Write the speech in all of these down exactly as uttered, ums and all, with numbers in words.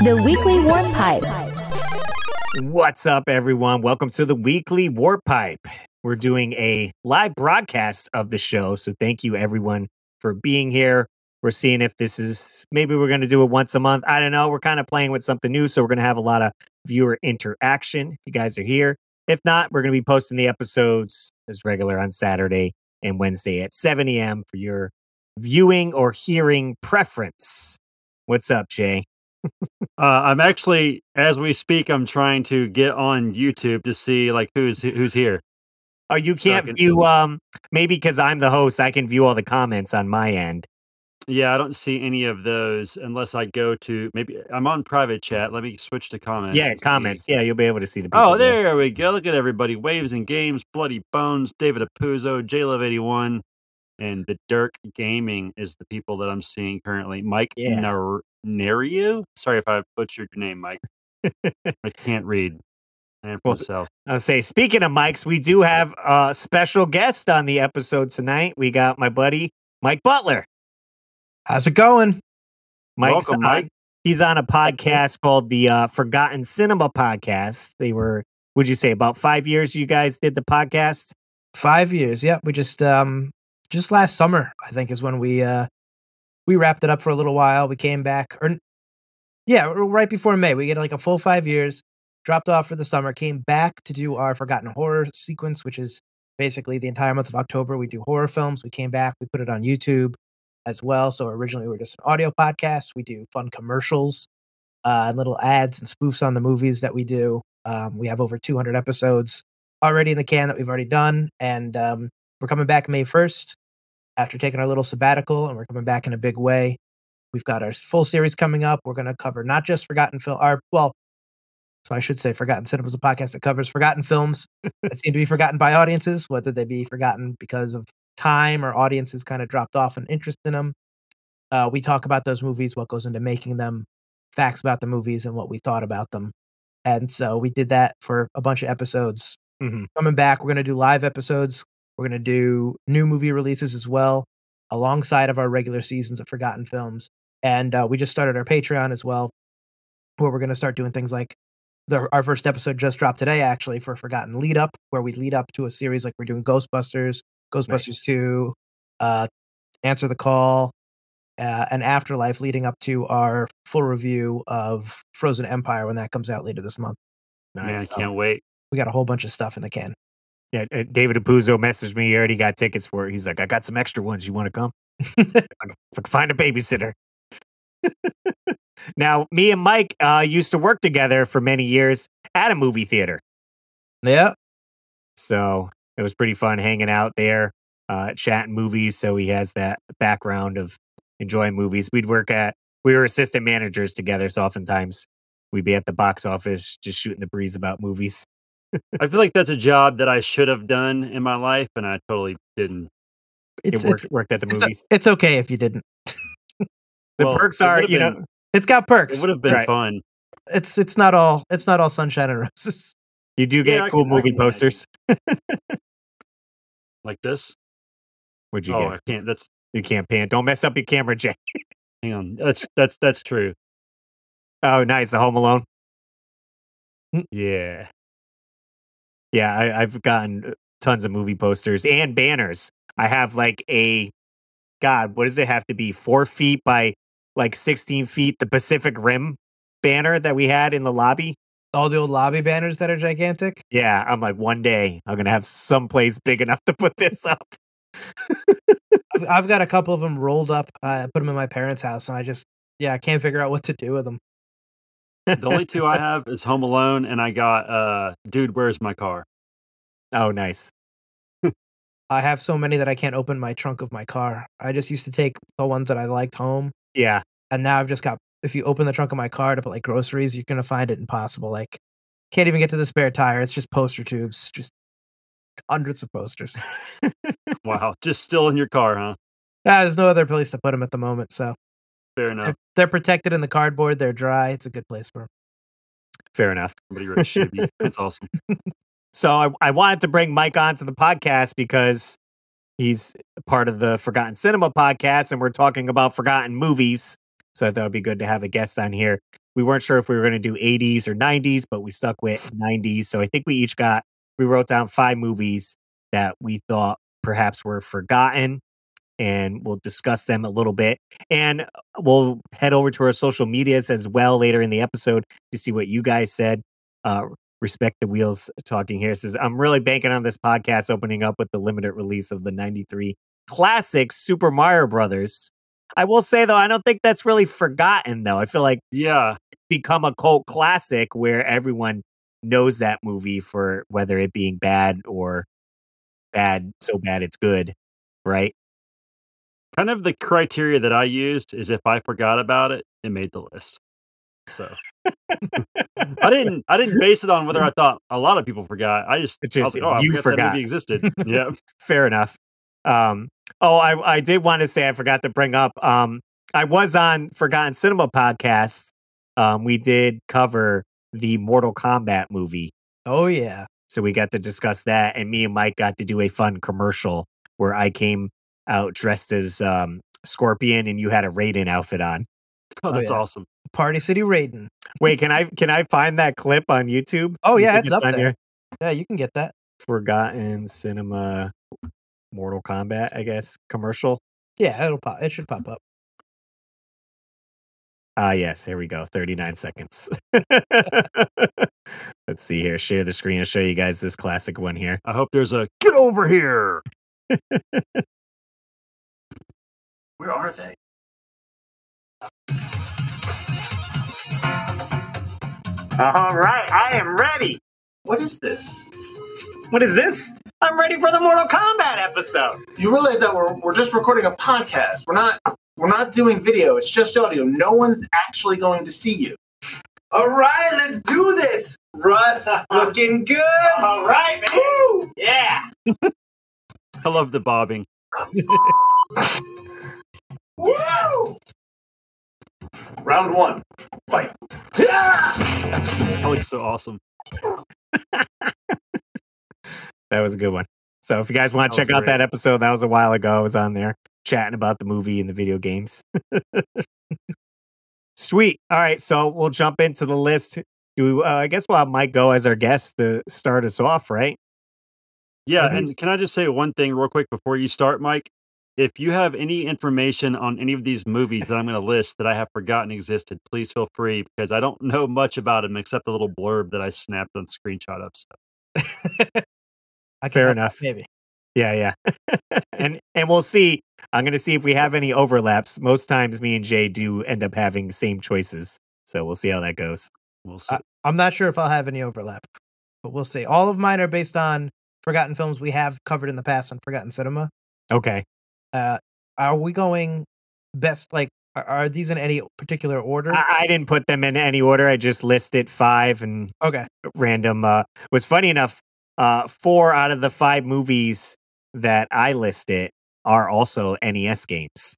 The Weekly Warp Pipe. What's up, everyone? Welcome to the Weekly Warp Pipe. We're doing a live broadcast of the show, so thank you, everyone, for being here. We're seeing if this is, maybe we're going to do it once a month. I don't know. We're kind of playing with something new, so we're going to have a lot of viewer interaction if you guys are here. If not, we're going to be posting the episodes as regular on Saturday and Wednesday at seven a.m. for your viewing or hearing preference. What's up, Jay? Uh, I'm actually, as we speak, I'm trying to get on YouTube to see like who's who's here. Oh, you So I can't can- view, um, maybe because I'm the host, I can view all the comments on my end. Yeah, I don't see any of those unless I go to maybe I'm on private chat. Let me switch to comments. Yeah, and see. comments. Yeah, you'll be able to see the people. Oh, there we go. Look at everybody. Waves and Games, Bloody Bones, David Apuzzo, J Love eighty-one, and the Dirk Gaming is the people that I'm seeing currently. Mike Yeah. Nar- Nariu? Sorry if I butchered your name, Mike. I can't read. I am Well, myself. I'll say, speaking of mics, we do have a special guest on the episode tonight. We got my buddy, Mike Butler. How's it going? Mike's Welcome, on- Mike. He's on a podcast called the uh, Forgotten Cinema Podcast. They were, would you say, about five years you guys did the podcast? Five years. Yep. We just um just last summer, I think, is when we uh we wrapped it up for a little while. We came back, or yeah, right before May. We get like a full five years. Dropped off for the summer. Came back to do our Forgotten Horror sequence, which is basically the entire month of October. We do horror films. We came back. We put it on YouTube as well. So originally we were just an audio podcast. We do fun commercials, uh, and little ads and spoofs on the movies that we do. Um, we have over two hundred episodes already in the can that we've already done, and um, we're coming back May first after taking our little sabbatical, and we're coming back in a big way. We've got our full series coming up. We're going to cover not just forgotten film, our well, so I should say Forgotten Cinema is a podcast that covers forgotten films that seem to be forgotten by audiences, whether they be forgotten because of time or audiences kind of dropped off in interest in them. Uh, we talk about those movies, what goes into making them, facts about the movies, and what we thought about them. And so we did that for a bunch of episodes. Mm-hmm. Coming back, we're going to do live episodes. We're going to do new movie releases as well, alongside of our regular seasons of forgotten films. And uh, we just started our Patreon as well, where we're going to start doing things like the, our first episode just dropped today, actually, for Forgotten Lead Up, where we lead up to a series like we're doing Ghostbusters, Ghostbusters Nice. two, uh, Answer the Call, uh, and Afterlife, leading up to our full review of Frozen Empire when that comes out later this month. Man, I Nice. can't wait. We got a whole bunch of stuff in the can. Yeah, uh, David Apuzzo messaged me. He already got tickets for it. He's like, I got some extra ones. You want to come? If I can find a babysitter. Now, me and Mike uh, used to work together for many years at a movie theater. Yeah. So it was pretty fun hanging out there, uh, chatting movies. So he has that background of enjoying movies. We'd work at, we were assistant managers together. So oftentimes we'd be at the box office just shooting the breeze about movies. I feel like that's a job that I should have done in my life, and I totally didn't. It's, it worked, it's, worked at the it's, movies. it's okay if you didn't. The Well, perks it are, would've you been- know, It's got It perks. would have been Right. fun. It's it's not all it's not all sunshine and roses. you do get Yeah, I cool can- I movie can imagine. posters. Like this. What'd you Oh, get? I can't. That's You can't pan. Don't mess up your camera, Jay. hang on. That's that's that's true. Oh, nice. The Home Alone. Yeah. Yeah, I, I've gotten tons of movie posters and banners. I have like a, God, what does it have to be? Four feet by like sixteen feet. The Pacific Rim banner that we had in the lobby. All the old lobby banners that are gigantic. Yeah, I'm like, one day I'm gonna have some place big enough to put this up. I've, I've got a couple of them rolled up. I put them in my parents' house, and I just yeah, I can't figure out what to do with them. The only two I have is Home Alone, and I got uh, Dude, Where's My Car? Oh, nice. I have so many that I can't open my trunk of my car. I just used to take the ones that I liked home, Yeah, and now I've just got. If you open the trunk of my car to put like groceries, you're gonna find it impossible. Like, can't even get to the spare tire. It's just poster tubes, just hundreds of posters. Wow, just still in your car, huh? Ah, there's no other place to put them at the moment, so Fair enough. if they're protected in the cardboard. They're dry. It's a good place for them. fair enough. Somebody wrote shibby. That's awesome. So I, I wanted to bring Mike onto the podcast because he's part of the Forgotten Cinema podcast, and we're talking about forgotten movies. So I thought it'd be good to have a guest on here. we weren't sure if we were going to do eighties or nineties, but we stuck with nineties. So I think we each got, we wrote down five movies that we thought perhaps were forgotten, and we'll discuss them a little bit. And we'll head over to our social medias as well later in the episode to see what you guys said. Uh, Respect the Wheels talking here says, I'm really banking on this podcast opening up with the limited release of the ninety-three classic Super Mario Brothers. I will say, though, I don't think that's really forgotten, though. I feel like Yeah. it's become a cult classic where everyone knows that movie for whether it being bad or bad, so bad it's good, right? Kind of the criteria that I used is if I forgot about it, it made the list. So I didn't I didn't base it on whether I thought a lot of people forgot. I just, It's I just was like, if oh, I you forgot that forgot. movie existed. Yeah. Fair enough. Um, oh, I, I did want to say, I forgot to bring up, um, I was on Forgotten Cinema podcast. Um, we did cover the Mortal Kombat movie. Oh yeah. So we got to discuss that, and me and Mike got to do a fun commercial where I came out dressed as um, Scorpion, and you had a Raiden outfit on. Oh, Oh, that's yeah. awesome. Party City Raiden. Wait, can I can I find that clip on YouTube? Oh You yeah, think it's up on there. your Yeah, you can get that. Forgotten Cinema Mortal Kombat, I guess, commercial? Yeah, it'll pop. It should pop up. Ah, yes, here we go. thirty-nine seconds. Let's see here. Share the screen. I'll show you guys this classic one here. I hope there's a get over here. Where are they? All right, I am ready. What is this? What is this? I'm ready for the Mortal Kombat episode. You realize that we're we're just recording a podcast. We're not we're not doing video. It's just audio. No one's actually going to see you. All right, let's do this. Russ, looking good. All right, man. Woo! Yeah. I love the bobbing. Woo! Round one. Fight. That looks so awesome. That was a good one. So if you guys want That to was check out great. that episode, that was a while ago. I was on there chatting about the movie and the video games. Sweet. All right, so we'll jump into the list. Do uh, I guess we'll have Mike go as our guest to start us off, right? Yeah, At least- and can I just say one thing real quick before you start, Mike? If you have any information on any of these movies that I'm going to list that I have forgotten existed, please feel free, because I don't know much about them except the little blurb that I snapped on screenshot of. So. I can Fair help, enough. Maybe. Yeah, yeah. and and we'll see. I'm going to see if we have any overlaps. Most times, me and Jay do end up having the same choices, so we'll see how that goes. We'll see. I, I'm not sure if I'll have any overlap, but we'll see. All of mine are based on forgotten films we have covered in the past on Forgotten Cinema. Okay. Uh, are we going best? Like, are, are these in any particular order? I, I didn't put them in any order. I just listed five and okay. random. Uh, what's funny enough, uh, four out of the five movies that I listed are also N E S games.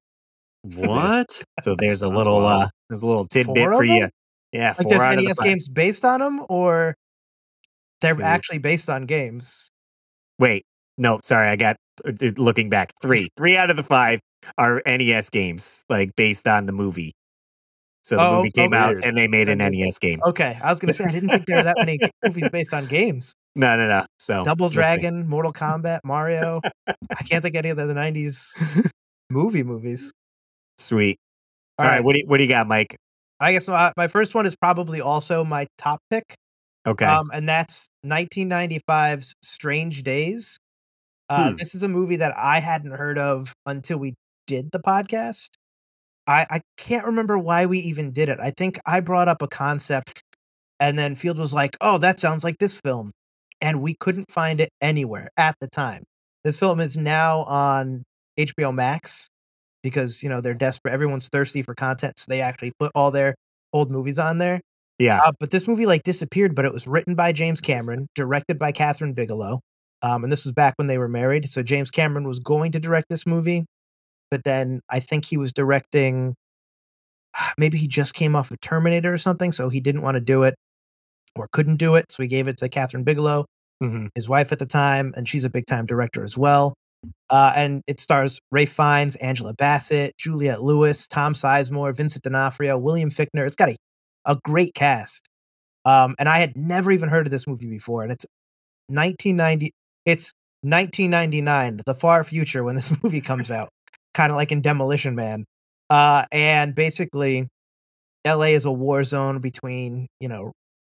What? So there's a That's little, wild. uh, there's a little tidbit Four of for you. them? Yeah, Like, four there's out of N E the S five. games based on them, or they're Two. actually based on games? Wait, no, sorry, I got uh, looking back. Three, three out of the five are N E S games, like based on the movie. So the Oh, movie came out weird. and they made an Okay. N E S game. Okay, I was gonna say I didn't think there were that many movies based on games. No, no, no. So Double we'll see. Dragon, Mortal Kombat, Mario. I can't think of any of the nineties movie movies. Sweet. All All right, right, what do you, what do you got, Mike? I guess my, my first one is probably also my top pick. Okay. Um, and that's nineteen ninety-five's Strange Days. Uh, Hmm. This is a movie that I hadn't heard of until we did the podcast. I, I can't remember why we even did it. I think I brought up a concept, and then Field was like, "Oh, that sounds like this film," and we couldn't find it anywhere at the time. This film is now on H B O Max because you know they're desperate. Everyone's thirsty for content, so they actually put all their old movies on there. yeah. Uh, but this movie like disappeared, but it was written by James Cameron, directed by Catherine Bigelow. Um, and this was back when they were married. So James Cameron was going to direct this movie, but then I think he was directing, maybe he just came off of Terminator or something. So he didn't want to do it or couldn't do it. So he gave it to Catherine Bigelow, hmm his wife at the time, and she's a big time director as well. Uh, and it stars Ray Fiennes, Angela Bassett, Juliette Lewis, Tom Sizemore, Vincent D'Onofrio, William Fichtner. It's got a a great cast. Um, and I had never even heard of this movie before, and it's nineteen ninety. It's nineteen ninety-nine, the far future when this movie comes out, kind of like in Demolition Man. Uh, and basically, L A is a war zone between you know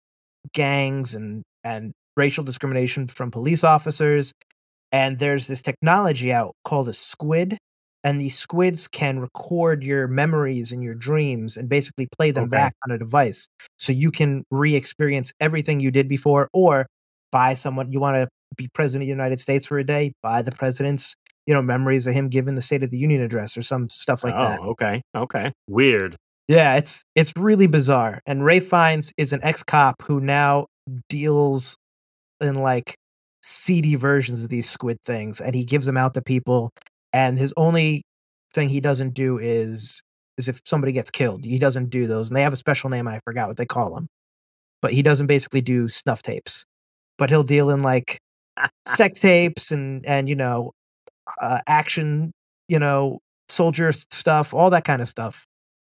gangs and and racial discrimination from police officers. And there's this technology out called a squid, and these squids can record your memories and your dreams and basically play them Okay. back on a device, so you can re-experience everything you did before, or buy someone you want to be president of the United States for a day, buy the president's you know memories of him giving the State of the Union address or some stuff like oh, that. okay. Okay. Weird. Yeah, it's it's really bizarre. And Ray Fiennes is an ex-cop who now deals in like seedy versions of these squid things, and he gives them out to people. And his only thing he doesn't do is is if somebody gets killed, he doesn't do those. And they have a special name, I forgot what they call them. But he doesn't basically do snuff tapes. But he'll deal in like sex tapes and and you know uh, action, you know, soldier s- stuff, all that kind of stuff,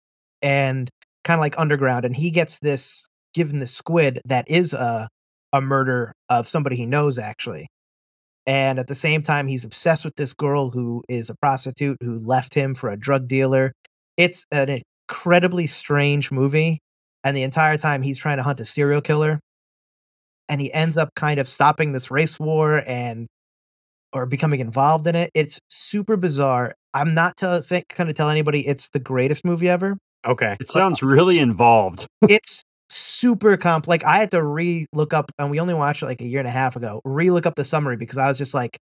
and kind of like underground. And he gets this given this squid that is a a murder of somebody he knows actually. And at the same time, he's obsessed with this girl who is a prostitute who left him for a drug dealer. It's an incredibly strange movie, and the entire time he's trying to hunt a serial killer, and he ends up kind of stopping this race war and or becoming involved in it. It's super bizarre. I'm not tell say, gonna tell anybody it's the greatest movie ever. Okay. It sounds really involved. It's super comp like, I had to re-look up, and we only watched it like a year and a half ago, re-look up the summary because I was just like,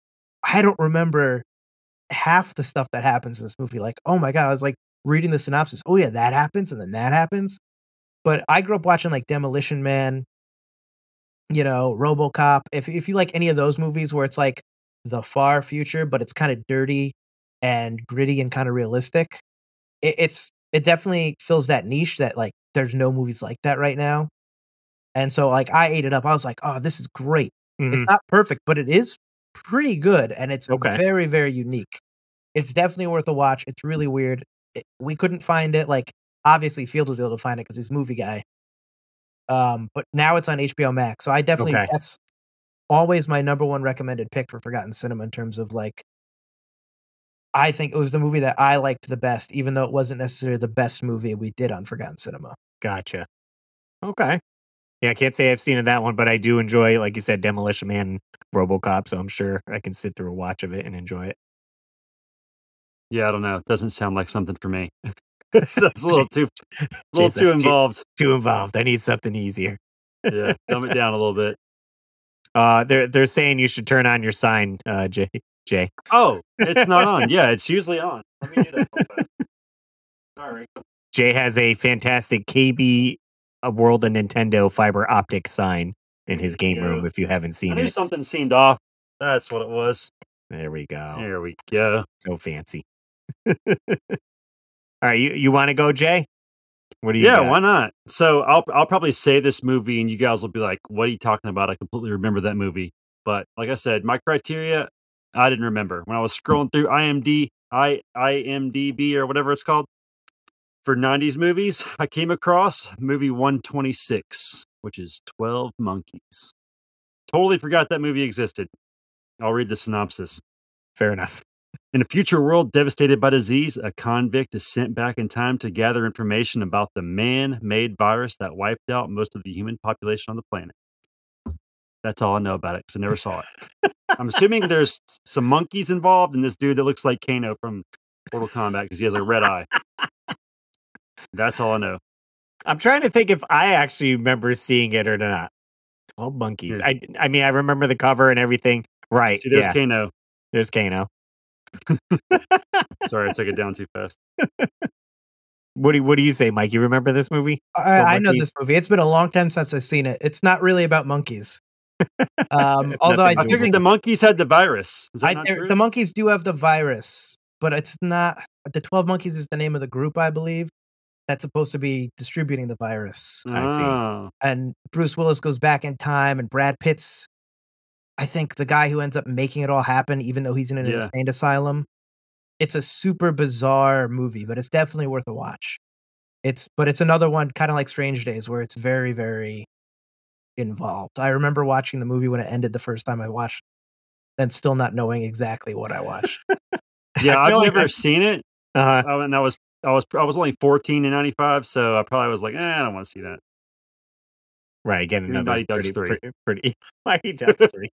I don't remember half the stuff that happens in this movie. Like, oh my god, I was like reading the synopsis. Oh yeah, that happens, and then that happens. But I grew up watching like Demolition Man, you know, RoboCop. If if you like any of those movies where it's like the far future, but it's kind of dirty and gritty and kind of realistic, it, it's it definitely fills that niche that like there's no movies like that right now. And so like I ate it up. I was like, oh, this is great. It's Mhm. not perfect, but it is pretty good, and it's Okay. very, very unique. It's definitely worth a watch. It's really weird. It, we couldn't find it. Like obviously, Field was able to find it because he's a movie guy. Um, but now it's on H B O Max. So I definitely Okay. that's always my number one recommended pick for Forgotten Cinema in terms of like I think it was the movie that I liked the best, even though it wasn't necessarily the best movie we did on Forgotten Cinema. Gotcha. Okay. Yeah, I can't say I've seen that one, but I do enjoy, like you said, Demolition Man and RoboCop, so I'm sure I can sit through a watch of it and enjoy it. Yeah, I don't know. It doesn't sound like something for me. Sounds a little too, a little Jay's too like, "Jay- involved. Too involved. I need something easier. Yeah, dumb it down a little bit. Uh, they're they're saying you should turn on your sign, uh, Jay. Jay. Oh, it's not on. Yeah, it's usually on. Let me do that real fast. Sorry. Jay has a fantastic K B uh, World of Nintendo fiber optic sign in his There you game go. room. If you haven't I seen knew it, something seemed off. That's what it was. there we go. There we go. So fancy. All right, you you want to go, Jay? What do you Yeah, got? why not? So I'll I'll probably say this movie, and you guys will be like, "What are you talking about?" I completely remember that movie. But like I said, my criteria, I didn't remember when I was scrolling through I M D, I IMDb or whatever it's called for nineties movies. I came across movie one twenty-six, which is twelve Monkeys. Totally forgot that movie existed. I'll read the synopsis. Fair enough. In a future world devastated by disease, a convict is sent back in time to gather information about the man-made virus that wiped out most of the human population on the planet. That's all I know about it because I never saw it. I'm assuming there's s- some monkeys involved and this dude that looks like Kano from Mortal Kombat because he has a red eye. That's all I know. I'm trying to think if I actually remember seeing it or not. Twelve Monkeys. Here. I I mean, I remember the cover and everything. Right. See, there's yeah. Kano. There's Kano. Sorry, I took it down too fast. What do you, what do you say, Mike? You remember this movie? I, I know Monkeys? this movie. It's been a long time since I've seen it. It's not really about monkeys. Um, It's although I nothing I do to figured think the it's- monkeys had the virus. Is that I, not there- true? the monkeys do have the virus, but it's not. The twelve Monkeys is the name of the group, I believe, that's supposed to be distributing the virus. I see. Oh. And Bruce Willis goes back in time, and Brad Pitt's, I think, the guy who ends up making it all happen, even though he's in an Yeah. insane asylum. It's a super bizarre movie, but it's definitely worth a watch. It's but it's another one kind of like Strange Days where it's very, very involved. I remember watching the movie when it ended the first time I watched it, and still not knowing exactly what I watched. Yeah, I I've feel like never I've- seen it. Uh, Oh, and I was I was I was only fourteen in ninety-five, so I probably was like, eh, I don't want to see that. right, again, Give me another Mighty Ducks pretty, three. pretty, pretty Mighty Ducks three.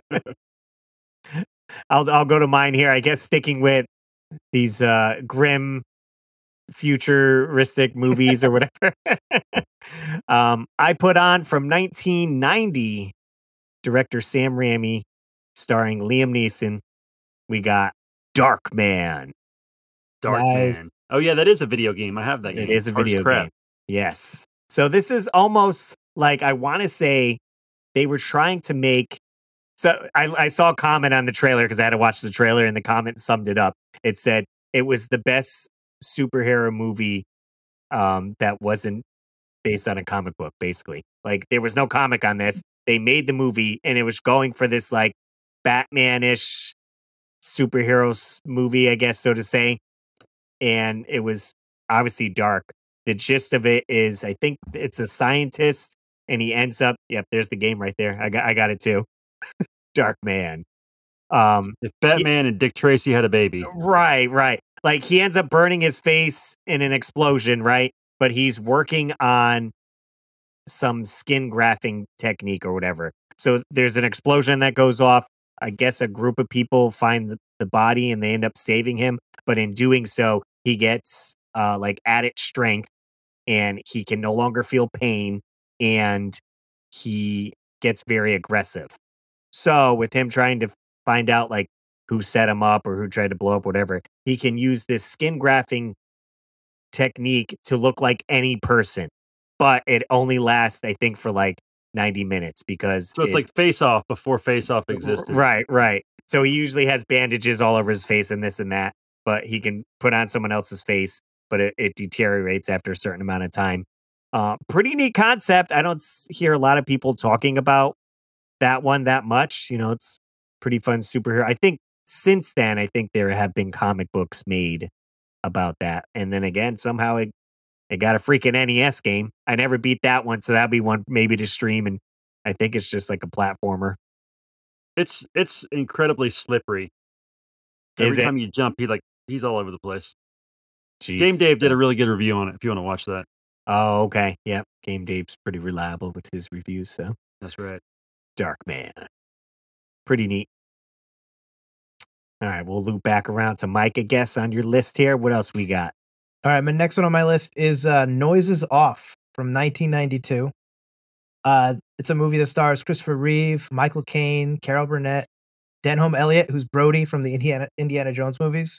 I'll I'll go to mine here. I guess sticking with these uh, grim futuristic movies or whatever. um, I put on from nineteen ninety, director Sam Raimi, starring Liam Neeson. We got Dark Man. Dark Nice. Man. Oh yeah, that is a video game. I have that game. It is a It's hard as video crap. game. Yes. So this is almost like I want to say they were trying to make. So I, I saw a comment on the trailer because I had to watch the trailer, and the comment summed it up. It said it was the best superhero movie um, that wasn't based on a comic book. Basically, like there was no comic on this. They made the movie, and it was going for this like Batman-ish superhero s- movie, I guess, so to say. And it was obviously dark. The gist of it is, I think it's a scientist, and he ends up. Yep, there's the game right there. I got, I got it too. Dark Man. Um, If Batman and Dick Tracy had a baby, right, right. Like he ends up burning his face in an explosion, right? But he's working on some skin grafting technique or whatever. So there's an explosion that goes off. I guess a group of people find the, the body and they end up saving him. But in doing so, he gets uh, like added strength and he can no longer feel pain and he gets very aggressive. So with him trying to find out like who set him up or who tried to blow up, whatever, he can use this skin grafting technique to look like any person. But it only lasts, I think, for like ninety minutes because so it's it- like Face Off before Face Off existed. right, right. So he usually has bandages all over his face and this and that, but he can put on someone else's face, but it, it deteriorates after a certain amount of time. Uh, pretty neat concept. I don't s- hear a lot of people talking about that one that much. You know, it's pretty fun superhero. I think since then, I think there have been comic books made about that. And then again, somehow it, it got a freaking N E S game. I never beat that one, so that'd be one maybe to stream. And I think it's just like a platformer. It's it's incredibly slippery. Is Every it? time you jump, he like he's all over the place. Jeez. Game Dave did a really good review on it. If you want to watch that, Oh, okay. Yep. Game Dave's pretty reliable with his reviews. So that's right. Dark Man. Pretty neat. All right, we'll loop back around to Mike, I guess, on your list here. What else we got? All right, my next one on my list is uh, Noises Off from nineteen ninety-two. Uh, it's a movie that stars Christopher Reeve, Michael Caine, Carol Burnett, Denholm Elliott, who's Brody from the Indiana Indiana Jones movies,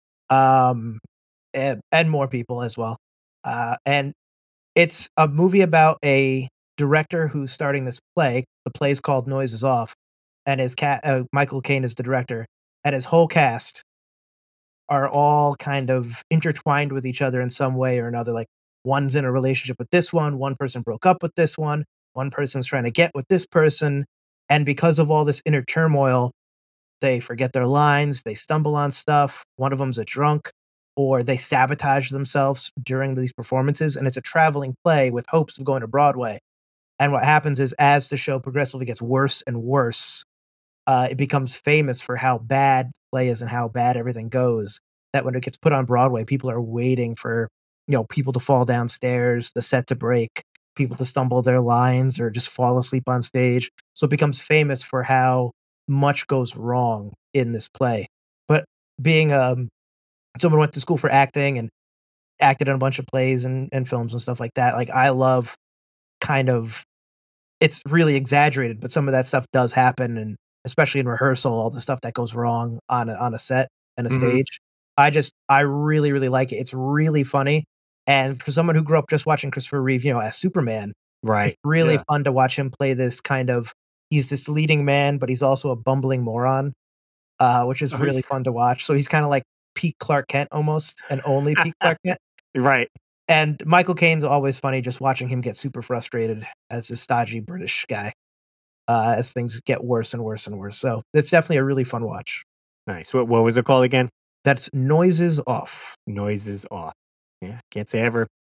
um, and, and more people as well. Uh, and it's a movie about a director who's starting this play. The play's called Noises Off, and his cat uh, Michael Caine is the director, and his whole cast are all kind of intertwined with each other in some way or another. Like one's in a relationship with this one, one person broke up with this one, one person's trying to get with this person, and because of all this inner turmoil, they forget their lines, they stumble on stuff. One of them's a drunk, or they sabotage themselves during these performances, and it's a traveling play with hopes of going to Broadway. And what happens is, as the show progressively gets worse and worse, uh, it becomes famous for how bad the play is and how bad everything goes. That when it gets put on Broadway, people are waiting for, you know, people to fall downstairs, the set to break, people to stumble their lines or just fall asleep on stage. So it becomes famous for how much goes wrong in this play. But being um, someone who went to school for acting and acted in a bunch of plays and, and films and stuff like that, like I love kind of, it's really exaggerated, but some of that stuff does happen, and especially in rehearsal, all the stuff that goes wrong on a, on a set and a Mhm. stage. I just, I really, really like it. It's really funny, and for someone who grew up just watching Christopher Reeve, you know, as Superman, Right. it's really Yeah. fun to watch him play this kind of. He's this leading man, but he's also a bumbling moron, uh, which is Oh, really fun to watch. So he's kind of like peak Clark Kent almost, and only peak Clark Kent. Right. And Michael Caine's always funny just watching him get super frustrated as this stodgy British guy, uh, as things get worse and worse and worse. So it's definitely a really fun watch. Nice. What what was it called again? That's Noises Off. Noises Off. Yeah. Can't say I ever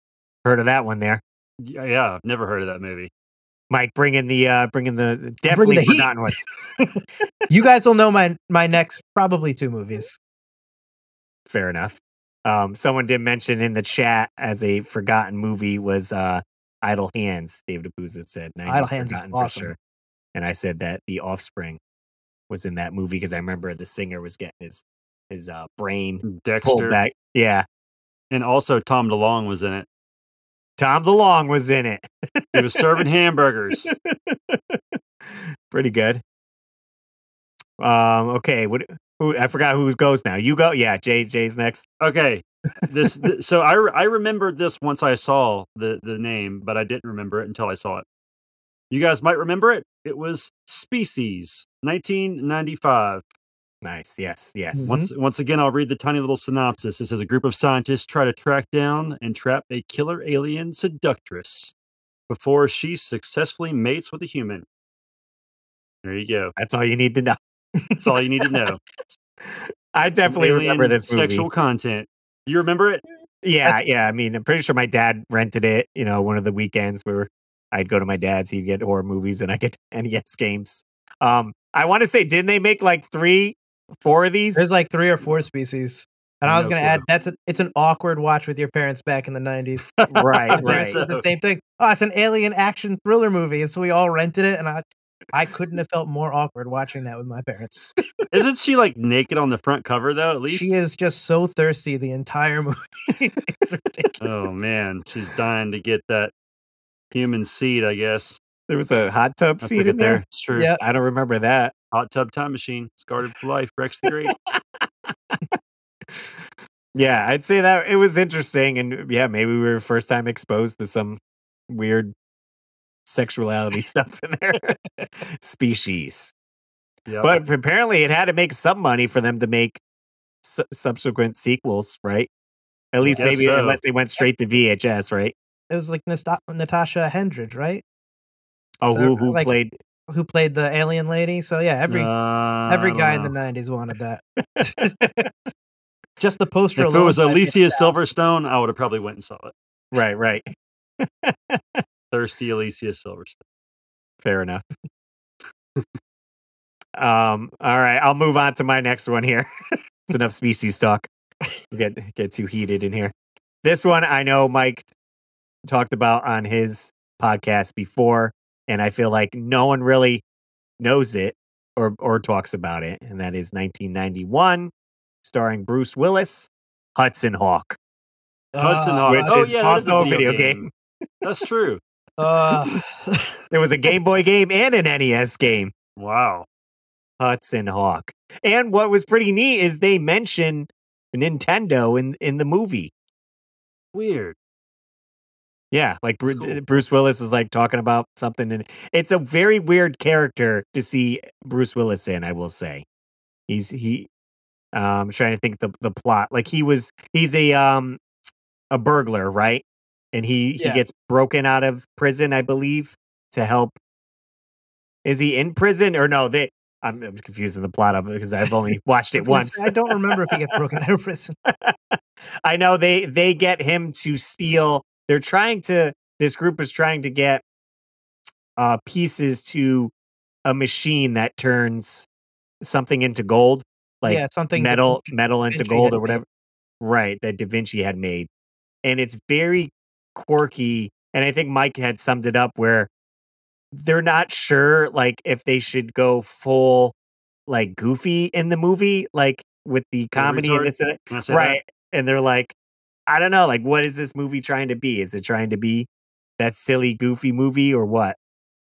Heard of that one there. Yeah, yeah, I've never heard of that movie. Mike, bringing the uh bringing the bringing definitely the heat. forgotten ones. You guys will know my my next probably two movies. Fair enough. Um, someone did mention in the chat as a forgotten movie was uh Idle Hands. David Apuzet said nineties Idle Hands is forgotten for awesome. sure. And I said that The Offspring was in that movie because I remember the singer was getting his his uh brain pulled Dexter. back. Yeah. And also Tom DeLonge was in it. Tom DeLonge was in it. He was serving hamburgers. Pretty good. Um, okay, what who I forgot who goes now. You go, yeah, Jay Jay's next. Okay. This th- so I re- I remembered this once I saw the the name, but I didn't remember it until I saw it. You guys might remember it. It was Species, nineteen ninety-five. Nice, yes, yes. Mhm. Once once again, I'll read the tiny little synopsis. It says a group of scientists try to track down and trap a killer alien seductress before she successfully mates with a human. There you go. That's all you need to know. That's all you need to know. I Some definitely remember alien this movie. sexual content. You remember it? Yeah, yeah. I mean, I'm pretty sure my dad rented it, you know, one of the weekends where I'd go to my dad's, he'd get horror movies and I get N E S games. Um, I want to say, didn't they make like three, four of these? There's like three or four species. And I was No gonna clue. add that's a, it's an awkward watch with your parents back in the nineties. Right, My right. parents did the same thing. Oh, it's an alien action thriller movie, and so we all rented it, and I I couldn't have felt more awkward watching that with my parents. Isn't she like naked on the front cover though? At least. She is just so thirsty the entire movie. It's ridiculous. Oh man, she's dying to get that human seed. I guess. There was a hot tub I seat took in it there. there. It's true. Yeah. I don't remember that. Hot tub time machine. Scarred for life. Rex the Great. Yeah, I'd say that it was interesting, and yeah, maybe we were first time exposed to some weird sexuality stuff in there. Species, Yeah. but apparently it had to make some money for them to make su- subsequent sequels, right? At least guess maybe so. unless they went straight to V H S, right? It was like Nasta- Natasha Hendridge, right? Oh, So, who who like, played? Who played the alien lady? So yeah, every Uh, every I don't guy in the know. nineties wanted that. Just the poster. If it alone was might be Alicia a thousand. Silverstone, I would have probably went and saw it. Right, right. Thirsty Alicia Silverstone. Fair enough. um. All right, I'll move on to my next one here. It's enough species talk. We get get too heated in here. This one I know Mike talked about on his podcast before, and I feel like no one really knows it or or talks about it, and that is nineteen ninety-one, starring Bruce Willis, Hudson Hawk. Hudson Uh, Hawk. which oh is yeah, that is also a video game. That's true. Uh, There was a Game Boy game and an N E S game. Wow. Hudson Hawk. And what was pretty neat is they mention Nintendo in in the movie. Weird. Yeah, like Bru- That's cool. Bruce Willis is like talking about something, and it's a very weird character to see Bruce Willis in. I will say, he's he. Um, I'm trying to think the the plot. Like he was, he's a um a burglar, right? And he he Yeah. gets broken out of prison, I believe, to help. Is he in prison or no? They. I'm, I'm confusing the plot of it because I've only watched I it was gonna once. say, I don't remember if he gets broken out of prison. I know they they get him to steal. They're trying to. This group is trying to get uh, pieces to a machine that turns something into gold, like yeah, something Da metal Vinci- metal Da into Vinci gold had or made. whatever. Right, that Da Vinci had made, and it's very quirky. And I think Mike had summed it up where they're not sure, like if they should go full, like Goofy in the movie, like with the comedy and retard? this and that. Can I say that? Right. And they're like, I don't know, like, what is this movie trying to be? Is it trying to be that silly, goofy movie or what?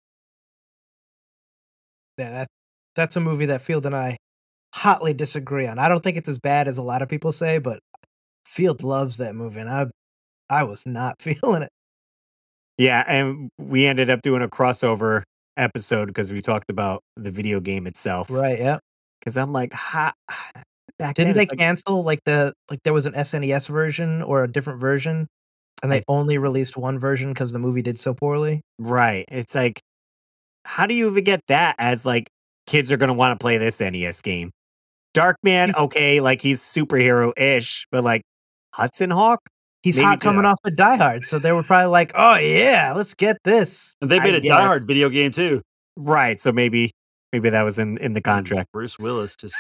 Yeah, that, that's a movie that Field and I hotly disagree on. I don't think it's as bad as a lot of people say, but Field loves that movie, and I I was not feeling it. Yeah. And we ended up doing a crossover episode because we talked about the video game itself. Right? Yeah. Because I'm like, ha, back Didn't then, they it's like, cancel like the like there was an S N E S version or a different version, and they I- only released one version because the movie did so poorly? right. It's like, how do you even get that as like kids are going to want to play this N E S game? Darkman, He's- okay, like he's superhero ish, but like Hudson Hawk? He's Maybe hot just- coming off of Die Hard, so they were probably like, "Oh yeah, let's get this." And they I made a Die Hard guess. video game too. Right. So maybe maybe that was in in the contract. Bruce Willis just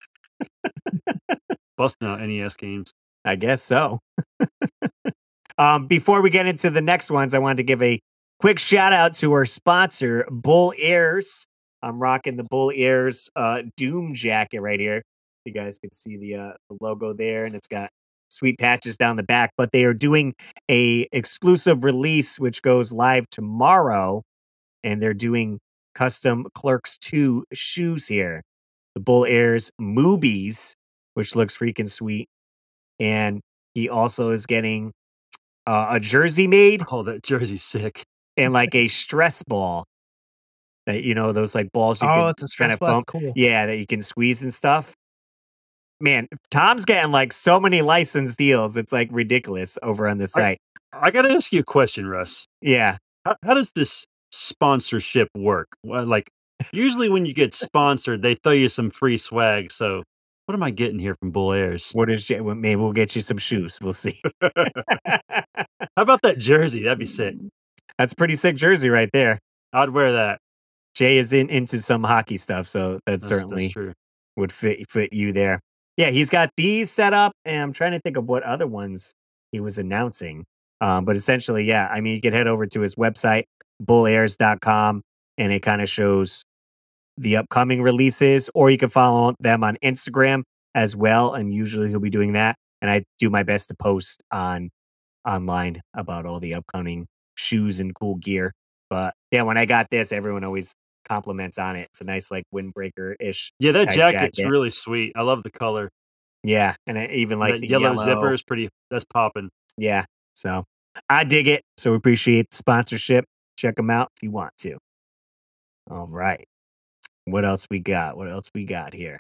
busting out N E S games. I guess so. um, before we get into the next ones, I wanted to give a quick shout out to our sponsor, Bull Airs. I'm rocking the Bull Airs uh, Doom jacket right here. You guys can see the, uh, the logo there, and it's got sweet patches down the back. But they are doing a exclusive release which goes live tomorrow, and they're doing custom Clerks two shoes here. The Bull Airs Moobies, which looks freaking sweet. And he also is getting uh, a jersey made Oh, that jersey's sick. and like a stress ball. That, you know, those like balls you Oh, can it's a kind stress of ball. foam. That's cool. Yeah, that you can squeeze and stuff. Man, Tom's getting like so many license deals. It's like ridiculous over on the site. I got to ask you a question, Russ. Yeah. How, how does this sponsorship work? Well, like, usually when you get sponsored, they throw you some free swag. So, what am I getting here from Bull Airs? What is well, maybe we'll get you some shoes. We'll see. How about that jersey? That'd be sick. That's a pretty sick jersey right there. I'd wear that. Jay is in into some hockey stuff, so that That's, certainly that's true. would fit fit you there. Yeah, he's got these set up, and I'm trying to think of what other ones he was announcing. Um, but essentially, yeah, I mean, you can head over to his website, bull airs dot com, and it kind of shows the upcoming releases, or you can follow them on Instagram as well. And usually he'll be doing that. And I do my best to post on online about all the upcoming shoes and cool gear. But yeah, when I got this, everyone always compliments on it. It's a nice like windbreaker ish. Yeah, that Tight jacket's jacket. really sweet. I love the color. Yeah, and I even like that the yellow, yellow, zipper is pretty. That's popping. Yeah, so I dig it. So we appreciate the sponsorship. Check them out if you want to. All right, what else we got? What else we got here?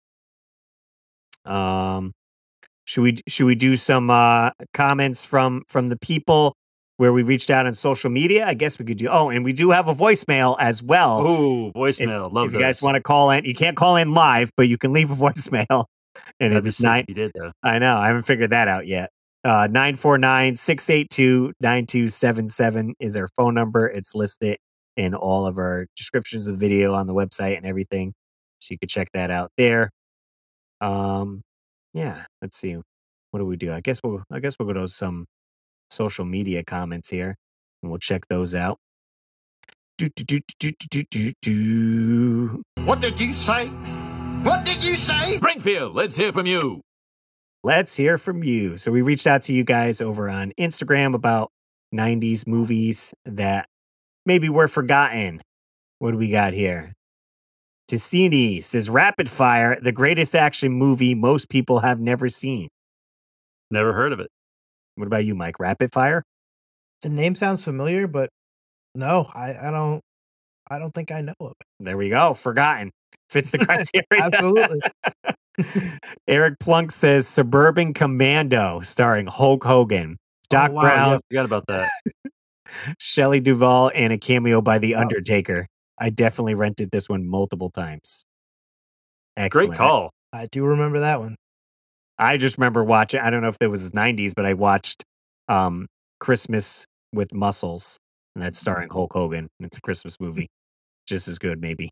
Um, should we should we do some uh comments from from the people where we reached out on social media? I guess we could do. Oh, and we do have a voicemail as well. Oh, voicemail. Love if you guys those. want to call in, you can't call in live, but you can leave a voicemail. And That'd be it's sick nine. if you did though. I know. I haven't figured that out yet. Uh, nine four nine, six eight two, nine two seven seven is our phone number. It's listed in all of our descriptions of the video on the website and everything. So you can check that out there. Um, yeah, let's see. What do we do? I guess we'll I guess we'll go to some social media comments here and we'll check those out. Do, do, do, do, do, do, do. What did you say? What did you say? Springfield, let's hear from you. Let's hear from you. So we reached out to you guys over on Instagram about nineties movies that maybe were forgotten. What do we got here? Tessini says Rapid Fire, the greatest action movie most people have never seen. Never heard of it. What about you, Mike? Rapid Fire? The name sounds familiar, but no, I, I don't. I don't think I know of it. There we go. Forgotten. Fits the criteria. Absolutely. Eric Plunk says Suburban Commando, starring Hulk Hogan, Doc Oh, wow, yeah, Brown, I forgot about that. Shelley Duvall, and a cameo by The Undertaker. I definitely rented this one multiple times. Excellent. Great call. I do remember that one. I just remember watching, I don't know if it was his nineties, but I watched um, Christmas with Muscles, and that's starring Hulk Hogan. And it's a Christmas movie. Just as good, maybe.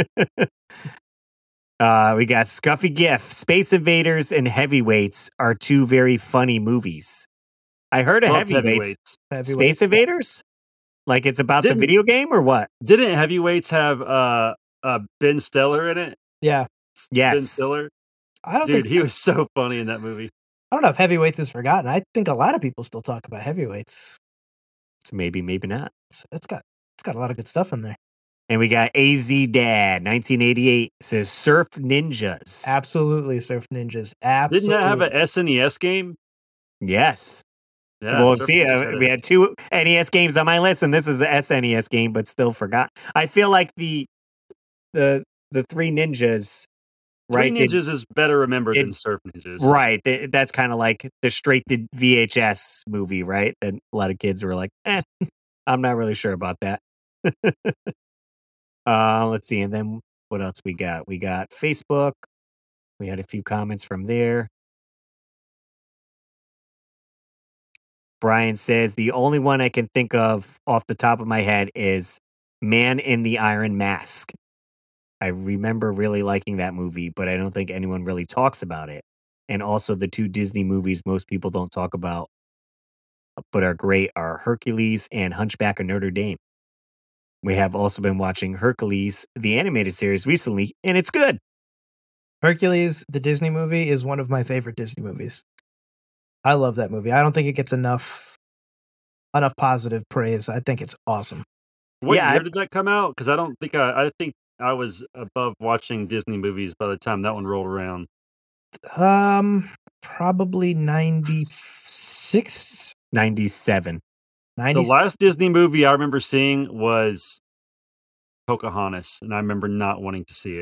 uh, we got Scuffy Giff. Space Invaders and Heavyweights are two very funny movies. I heard of Loved Heavyweights. Heavyweights. Heavyweight. Space Invaders? Like it's about Didn't- the video game or what? Didn't Heavyweights have uh, uh, Ben Stiller in it? Yeah, Ben Yes. Stiller? I don't Dude, think. he was so funny in that movie. I don't know if heavyweights is forgotten. I think a lot of people still talk about heavyweights. So maybe, maybe not. It's, it's got it's got a lot of good stuff in there. And we got A Z Dad, nineteen eighty-eight, says Surf Ninjas. Absolutely, Surf Ninjas. Didn't Absolutely. that have an S N E S game? Yes. Yeah. well, Surf see, Ninjas uh, had we it. had two N E S games on my list, and this is a S N E S game, but still forgot. I feel like the the the Three Ninjas, Three right? they- Ninjas is better remembered it- than Surf Ninjas. right. they- that's kind of like the straight to V H S movie, right? That a lot of kids were like, eh, I'm not really sure about that. uh, let's see. And then what else we got? We got Facebook. We had a few comments from there. Brian says the only one I can think of off the top of my head is Man in the Iron Mask. I remember really liking that movie, but I don't think anyone really talks about it. And also the two Disney movies most people don't talk about, but are great, are Hercules and Hunchback of Notre Dame. We have also been watching Hercules, the animated series, recently, and it's good. Hercules, the Disney movie, is one of my favorite Disney movies. I love that movie. I don't think it gets enough enough positive praise. I think it's awesome. What Yeah, year I- did that come out? Because I don't think I, I think I was above watching Disney movies by the time that one rolled around. Um, probably ninety-six, ninety-seven. The ninety-six. last Disney movie I remember seeing was Pocahontas, and I remember not wanting to see it.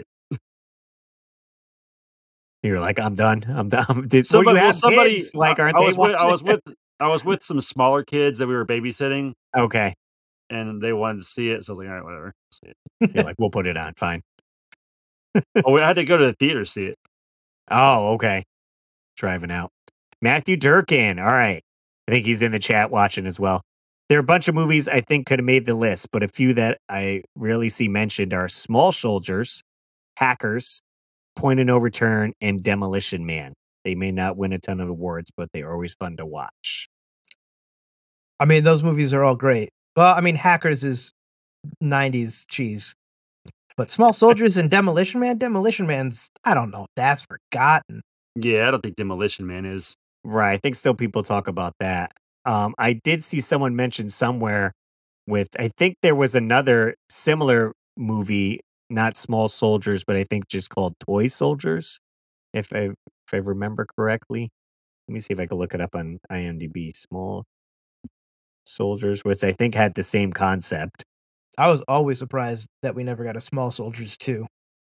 You're like, I'm done. I'm done. Did, Somebody, well, you well, have somebody, kids. Like, I, aren't I they was with, I watching? was with, I was with some smaller kids that we were babysitting, Okay. and they wanted to see it, so I was like, all right, whatever. See it. You're like, we'll put it on. Fine. Oh, we had to go to the theater to see it. Oh, okay. Driving out. Matthew Durkin. All right. I think he's in the chat watching as well. There are a bunch of movies I think could have made the list, but a few that I rarely see mentioned are Small Soldiers, Hackers, Point of No Return, and Demolition Man. They may not win a ton of awards, but they're always fun to watch. I mean, those movies are all great. Well, I mean, Hackers is nineties cheese. But Small Soldiers and Demolition Man, Demolition Man's, I don't know, that's forgotten. Yeah, I don't think Demolition Man is. Right. I think still people talk about that. Um, I did see someone mention somewhere with, I think there was another similar movie, not Small Soldiers, but I think just called Toy Soldiers, if I, if I remember correctly. Let me see if I can look it up on IMDb. Small Soldiers, which I think had the same concept. I was always surprised that we never got a Small Soldiers two.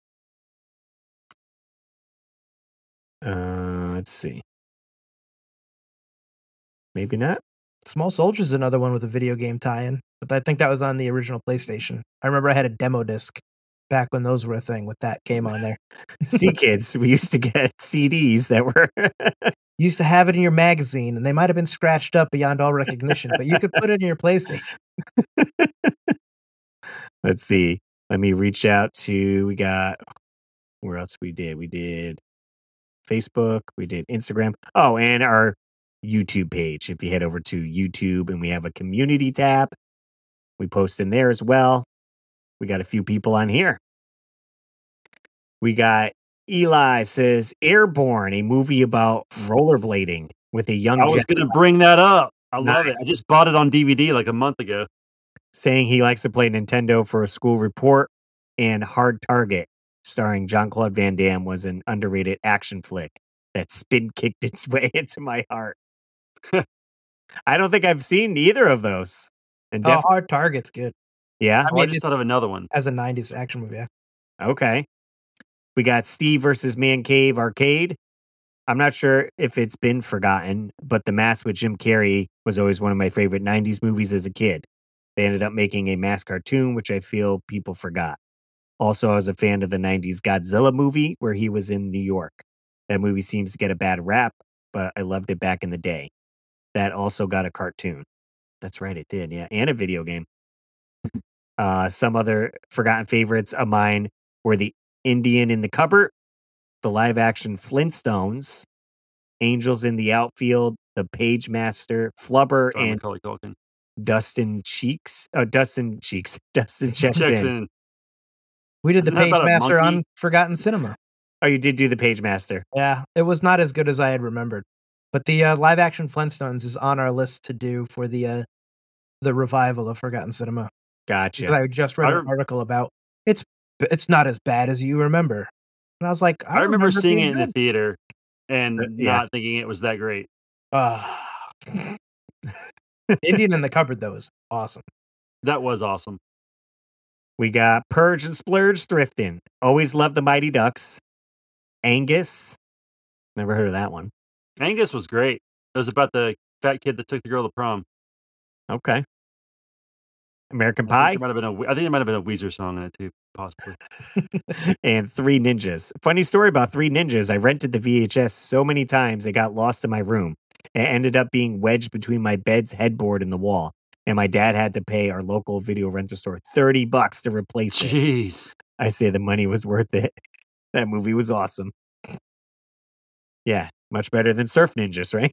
Uh, let's see. Maybe not. Small Soldiers is another one with a video game tie-in, but I think that was on the original PlayStation. I remember I had a demo disc back when those were a thing with that game on there. See, kids, we used to get C Ds that were. You used to have it in your magazine, and they might have been scratched up beyond all recognition, but you could put it in your PlayStation. Let's see. Let me reach out to. We got. Where else we did? We did Facebook. We did Instagram. Oh, and our YouTube page. If you head over to YouTube and we have a community tab, we post in there as well. We got a few people on here. We got Eli says Airborne, a movie about rollerblading with a young I was Jeff going to bring that up. I love Nice. it. I just bought it on D V D like a month ago. saying he likes to play Nintendo for a school report, and Hard Target, starring Jean-Claude Van Damme, was an underrated action flick that spin kicked its way into my heart. I don't think I've seen either of those. And Oh, def- Hard Target's good. yeah, I Oh, I mean, just thought of it's- another one. As a nineties action movie, yeah. okay. We got Steve versus Man Cave Arcade. I'm not sure if it's been forgotten, but The Mask with Jim Carrey was always one of my favorite nineties movies as a kid. They ended up making a Mask cartoon, which I feel people forgot. Also, I was a fan of the nineties Godzilla movie where he was in New York. That movie seems to get a bad rap, but I loved it back in the day. That also got a cartoon. That's right, it did, yeah, and a video game. Uh, some other forgotten favorites of mine were The Indian in the Cupboard, the live-action Flintstones, Angels in the Outfield, The Page Master, Flubber, Sorry, and Macaulay Culkin. Dustin Cheeks. Oh, Dustin Cheeks. Dustin checks, Checks in. in. We did the Isn't that Page about a Master monkey? on Forgotten Cinema. Oh, you did do the Page Master. Yeah, it was not as good as I had remembered. But the uh, live action Flintstones is on our list to do for the uh, the revival of Forgotten Cinema. Because Gotcha. I just read I an rem- article about it's it's not as bad as you remember. And I was like, I, I remember seeing being it in the good. theater and Uh, yeah. not thinking it was that great. Ah. Indian in the Cupboard though is awesome. That was awesome. We got Purge and Splurge Thrifting. Always loved the Mighty Ducks. Angus. Never heard of that one. Angus was great. It was about the fat kid that took the girl to prom. Okay. American I Pie think, there might have been a, I think there might have been a Weezer song in it too, possibly. and Three Ninjas. Funny story about Three Ninjas. I rented the V H S so many times it got lost in my room. It ended up being wedged between my bed's headboard and the wall. And my dad had to pay our local video rental store thirty bucks to replace it. Jeez. I say the money was worth it. That movie was awesome. Yeah, much better than Surf Ninjas, right?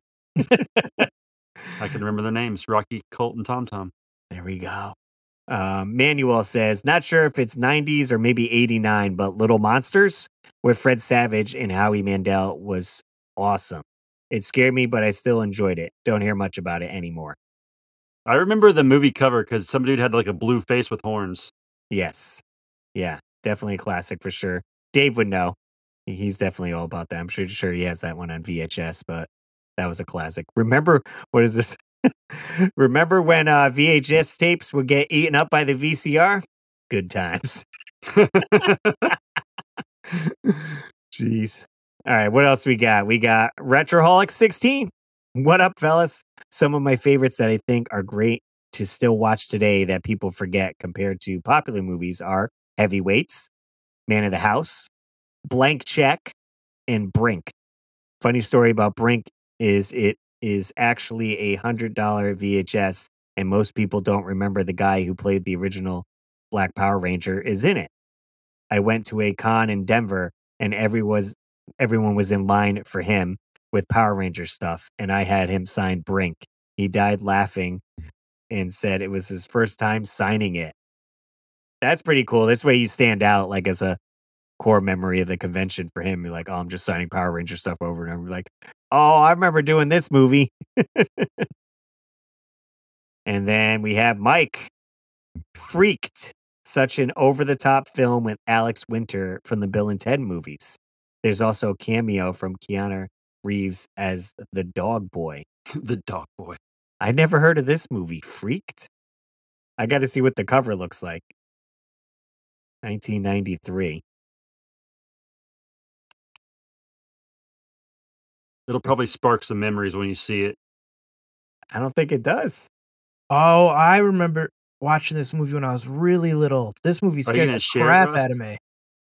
I can remember their names: Rocky, Colt, and Tom Tom. There we go. Um, Manuel says, not sure if it's nineties or maybe eighty-nine, but Little Monsters with Fred Savage and Howie Mandel was awesome. It scared me, but I still enjoyed it. Don't hear much about it anymore. I remember the movie cover because some dude had like a blue face with horns. Yes. Yeah, definitely a classic for sure. Dave would know. He- He's definitely all about that. I'm sure, sure he has that one on V H S, but that was a classic. Remember, what is this? Remember when uh, V H S tapes would get eaten up by the V C R? Good times. Jeez. All right, what else we got? We got Retroholic sixteen. What up, fellas? Some of my favorites that I think are great to still watch today that people forget compared to popular movies are Heavyweights, Man of the House, Blank Check, and Brink. Funny story about Brink is it is actually a one hundred dollars V H S, and most people don't remember the guy who played the original Black Power Ranger is in it. I went to a con in Denver, and every was, everyone was in line for him with Power Ranger stuff, and I had him sign Brink. He died laughing and said it was his first time signing it. That's pretty cool. This way you stand out like as a core memory of the convention for him. You're like, oh, I'm just signing Power Ranger stuff over and over. Like, oh, I remember doing this movie. And then we have Mike. Freaked. Such an over-the-top film with Alex Winter from the Bill and Ted movies. There's also a cameo from Keanu Reeves as the dog boy. The dog boy. I never heard of this movie. Freaked? I got to see what the cover looks like. nineteen ninety-three. It'll probably spark some memories when you see it. I don't think it does. Oh, I remember watching this movie when I was really little. This movie Are you scared gonna the share it, crap Russ? out of me.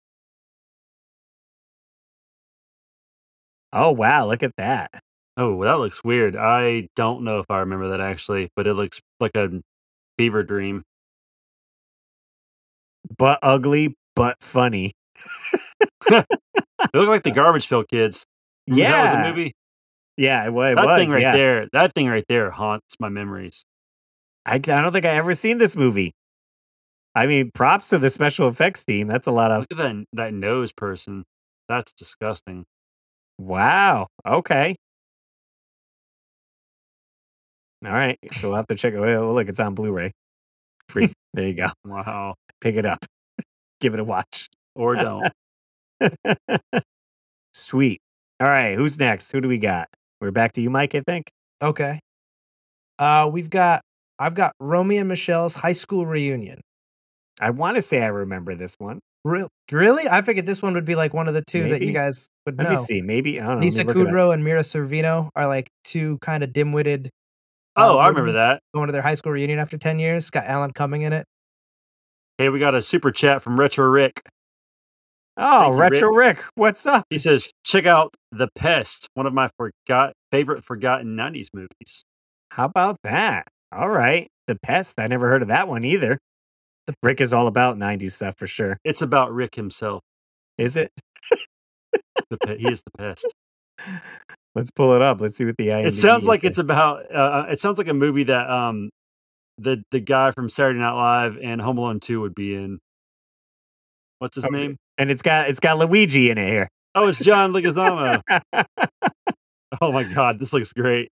Oh, wow. Look at that. Oh, that looks weird. I don't know if I remember that actually, but it looks like a fever dream. But ugly, but funny. It looked like the Garbage Pail Kids. Remember Yeah. that was a movie. Yeah, it, wa- it That was. thing right yeah. there. That thing right there haunts my memories. I, I don't think I ever seen this movie. I mean, props to the special effects team. That's a lot of Look at that that nose person. That's disgusting. wow. Okay. All right. So we'll have to check it. Well, look, it's on Blu-ray. Free. There you go. Wow. Pick it up. Give it a watch. Or don't. Sweet. All right. Who's next? Who do we got? We're back to you, Mike, I think. Okay. Uh, we've got I've got Romeo and Michelle's high school reunion. I want to say I remember this one. Really? Really? I figured this one would be like one of the two that Maybe. you guys would Let know. me see. Maybe. I don't know. Lisa Let me look it up. Kudrow and Mira Sorvino are like two kind of dim-witted. Oh, uh, I remember women that. Going to their high school reunion after ten years. It's got Alan Cumming in it. Hey, we got a super chat from Retro Rick. Oh, Thank you, Retro Rick. What's up? He says, check out The Pest, one of my forgot favorite forgotten nineties movies. How about that? All right. The Pest. I never heard of that one either. The Rick is all about nineties stuff for sure. It's about Rick himself. Is it? The pe- he is the pest. Let's pull it up. Let's see what the I M D B It sounds like says. it's about. Uh, it sounds like a movie that um, the the guy from Saturday Night Live and Home Alone two would be in. What's his Oh, is it- name? And it's got it's got Luigi in it here. Oh, it's John Leguizamo. Oh my God, this looks great.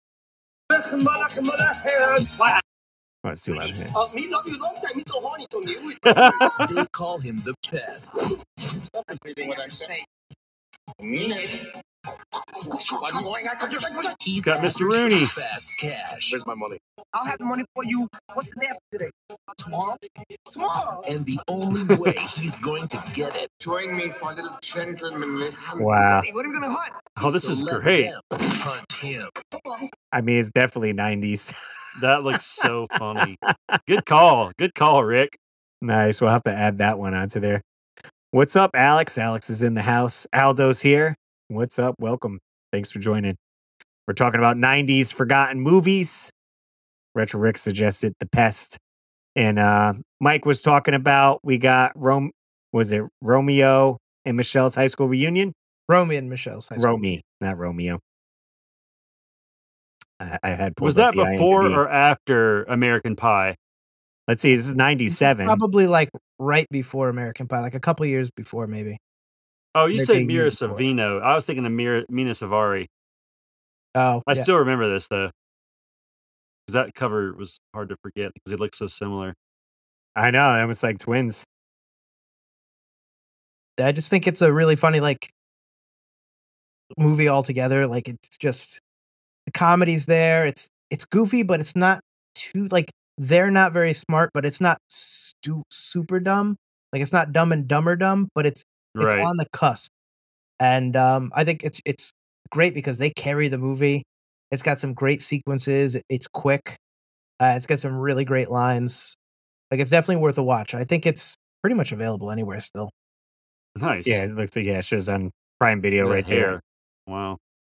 Oh, it's too loud. here. me love you long time. Me so horny to you. They call him the pest. Stop repeating what I say. Mean it. What do you want? I can just- He's got after Mister some Rooney. Fast cash. Where's my money? I'll have the money for you. What's the day after today? Tomorrow? Tomorrow. And the only way he's going to get it Join me for a little gentlemanly hunt. Wow. What are we gonna hunt? Oh, this to is let great. them hunt him. I mean, it's definitely nineties. That looks so funny. Good call. Good call, Rick. Nice. We'll have to add that one onto there. What's up, Alex? Alex is in the house. Aldo's here. What's up? Welcome. Thanks for joining. We're talking about nineties forgotten movies. Retro Rick suggested The Pest. And uh, Mike was talking about, we got Rome, was it Romeo and Michelle's high school reunion? Romy and Michelle's high school. Romy, not Romeo. I, I had pulled Was up that the before IMDb. or after American Pie? Let's see, this is ninety-seven. Probably like right before American Pie, like a couple years before, maybe. Oh, you Maybe said a year Mira before. Savino. I was thinking of Mira, Mina Savari. Oh, I yeah. still remember this though, because that cover was hard to forget because it looks so similar. I know, that was like twins. I just think it's a really funny like movie altogether. Like it's just the comedy's there. It's it's goofy, but it's not too like they're not very smart, but it's not stu- super dumb. Like it's not Dumb and Dumber dumb, but it's it's Right. on the cusp. And um, I think it's it's great because they carry the movie. It's got some great sequences. It's quick. Uh, it's got some really great lines. Like it's definitely worth a watch. I think it's pretty much available anywhere still. Nice. Yeah, it looks like, yeah, it shows on Prime Video That right hair. there. Wow.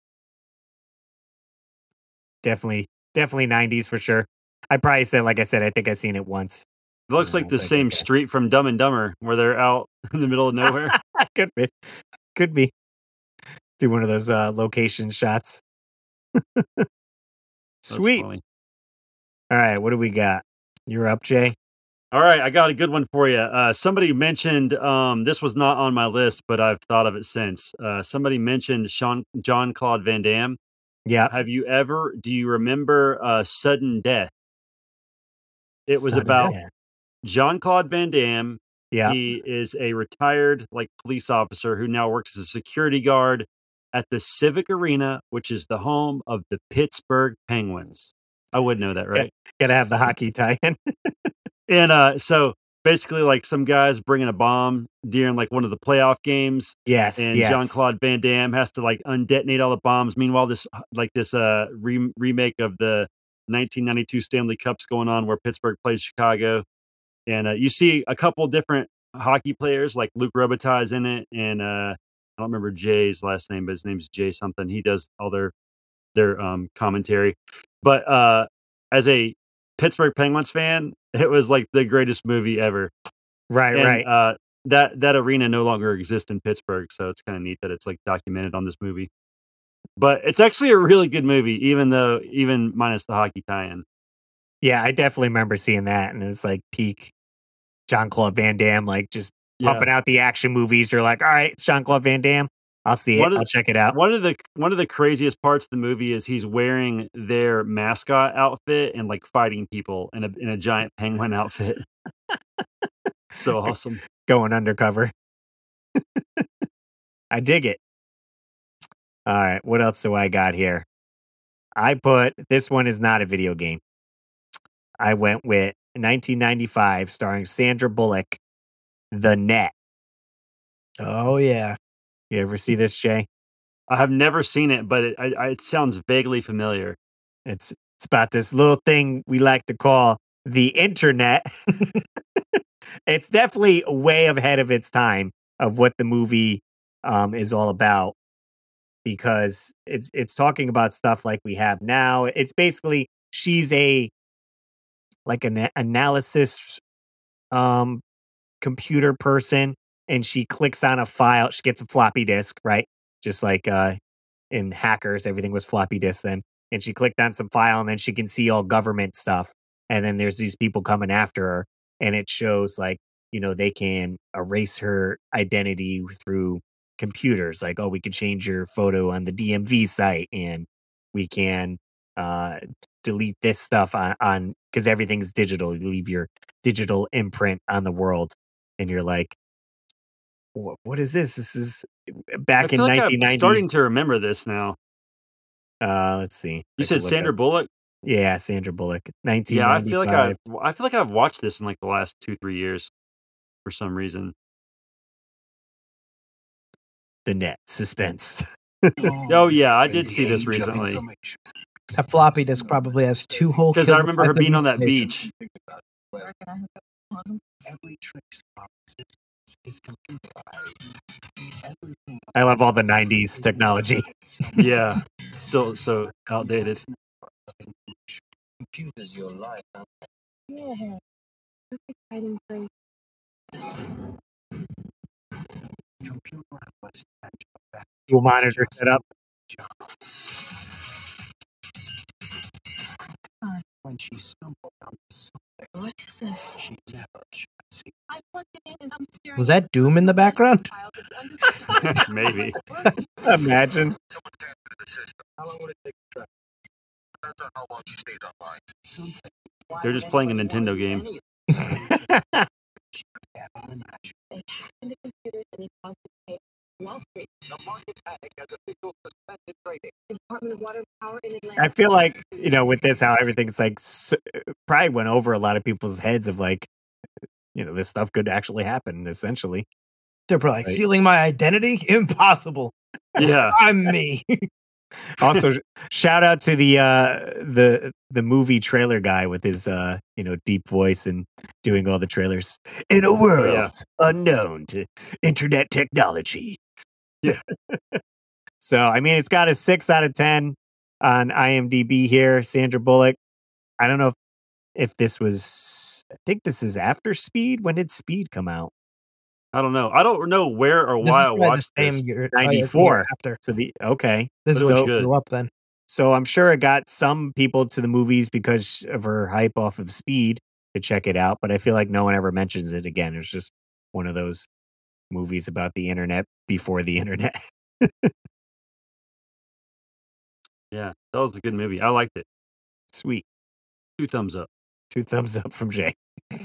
Definitely, definitely nineties for sure. I probably said, like I said, I think I've seen it once. It looks Yeah, like the it's like, same okay. street from Dumb and Dumber, where they're out in the middle of nowhere. Could be. Could be. Do one of those uh, location shots. That's Sweet. funny. All right, what do we got? You're up, Jay. All right, I got a good one for you. Uh, somebody mentioned um, this was not on my list, but I've thought of it since. Uh, somebody mentioned Sean John Claude Van Damme. Yeah. Have you ever? Do you remember uh, Sudden Death? It was Sudden about Death. Jean Claude Van Damme. Yeah. He is a retired like police officer who now works as a security guard at the Civic Arena, which is the home of the Pittsburgh Penguins. I would know that, right? Gotta have the hockey tie-in. And uh, so basically, like some guys bringing a bomb during like one of the playoff games, Yes, and yes. Jean Claude Van Damme has to like undetonate all the bombs. Meanwhile, this like this uh re- remake of the nineteen ninety-two Stanley Cup's going on, where Pittsburgh plays Chicago, and uh, you see a couple different hockey players, like Luc Robitaille's in it, and uh, I don't remember Jay's last name, but his name's Jay something. He does all their their um, commentary, but uh, as a Pittsburgh Penguins fan, it was like the greatest movie ever. Right, And right. uh, that that arena no longer exists in Pittsburgh, so it's kind of neat that it's like documented on this movie. But it's actually a really good movie, even though even minus the hockey tie-in. Yeah, I definitely remember seeing that, and it's like peak Jean Claude Van Damme, like just Yeah. pumping out the action movies. You're like, all right, it's Jean Claude Van Damme. I'll see it. One of I'll the- check it out. One of the one of the craziest parts of the movie is he's wearing their mascot outfit and like fighting people in a in a giant penguin outfit. So awesome. Going undercover. I dig it. All right, what else do I got here? I put this one is not a video game. I went with nineteen ninety-five, starring Sandra Bullock, The Net. Oh yeah. You ever see this, Jay? I have never seen it, but it, I, I, it sounds vaguely familiar. It's it's about this little thing we like to call the internet. It's definitely way ahead of its time of what the movie um, is all about, because it's it's talking about stuff like we have now. It's basically she's a like an analysis um, computer person, and she clicks on a file. She gets a floppy disk, right? Just like uh, in Hackers, everything was floppy disk then. And she clicked on some file, and then she can see all government stuff. And then there's these people coming after her, and it shows like, you know, they can erase her identity through computers. Like, oh, we can change your photo on the D M V site, and we can uh, delete this stuff on, on because everything's digital. You leave your digital imprint on the world, and you're like, what, what is this? This is back I feel in like nineteen ninety. I'm starting to remember this now. Uh, let's see. You I said can look Sandra up- Bullock? Yeah, Sandra Bullock. Yeah, I feel like nineteen ninety-five. I I feel like I've watched this in like the last two three years for some reason. The Net suspense. Oh yeah, I did see this recently That floppy disk probably has two whole. because I remember her being on that kilobytes of beach. I love all the nineties technology. Yeah, Still so outdated. Computers your life. Yeah. Perfect hiding place. Dual monitor set up. When she stumbled on something. What is this? She never should see. I plugged it in and I'm staring Was that Doom in the background? Maybe. Imagine. How long would it take to track? Depends on how long she stays online. Something. They're just playing a Nintendo game. They hacked into computers and they caused the chaos. Wall Street. The market panic has officials suspended trading. The Department of Water and Power in Atlanta. I feel like, you know, with this, how everything's like, s probably went over a lot of people's heads of like, you know, this stuff could actually happen, essentially. They're probably like, Right. sealing my identity? Impossible. Yeah. I'm me. Also, sh- shout out to the uh the the movie trailer guy with his uh you know deep voice and doing all the trailers in a world yeah. unknown to internet technology. Yeah. So I mean, it's got a six out of ten on IMDb here. Sandra Bullock. I don't know if, if this was. I think this is after Speed. When did Speed come out? I don't know. I don't know where or This why is I probably watched the this. same year. oh, yeah, it's the year ninety-four. after. So the okay. This is But what it's you good. grew up then. So I'm sure it got some people to the movies because of her hype off of Speed to check it out, but I feel like no one ever mentions it again. It's just one of those movies about the internet before the internet. Yeah, that was a good movie. I liked it. Sweet. Two thumbs up. Two thumbs up from Jay.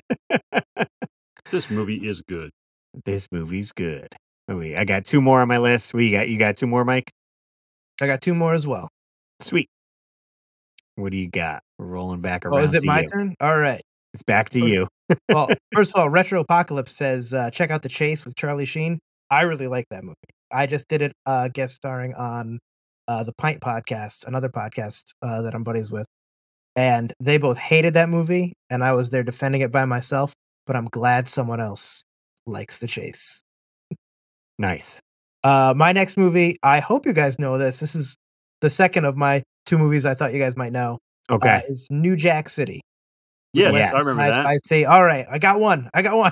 This movie is good. This movie's good. Oh, wait, I got two more on my list. We got you got two more, Mike? I got two more as well. Sweet. What do you got? We're rolling back around. Oh, is it to my you. turn? All right. It's back to Okay. you. Well, first of all, Retro Apocalypse says, uh, check out The Chase with Charlie Sheen. I really like that movie. I just did it uh, guest starring on uh, the Pint Podcast, another podcast uh, that I'm buddies with. And they both hated that movie, and I was there defending it by myself, but I'm glad someone else likes The Chase. Nice. Uh, my next movie, I hope you guys know this. This is the second of my two movies I thought you guys might know. Okay. Uh, is New Jack City. Yes, Yes. I remember I, that. I say, all right, I got one. I got one.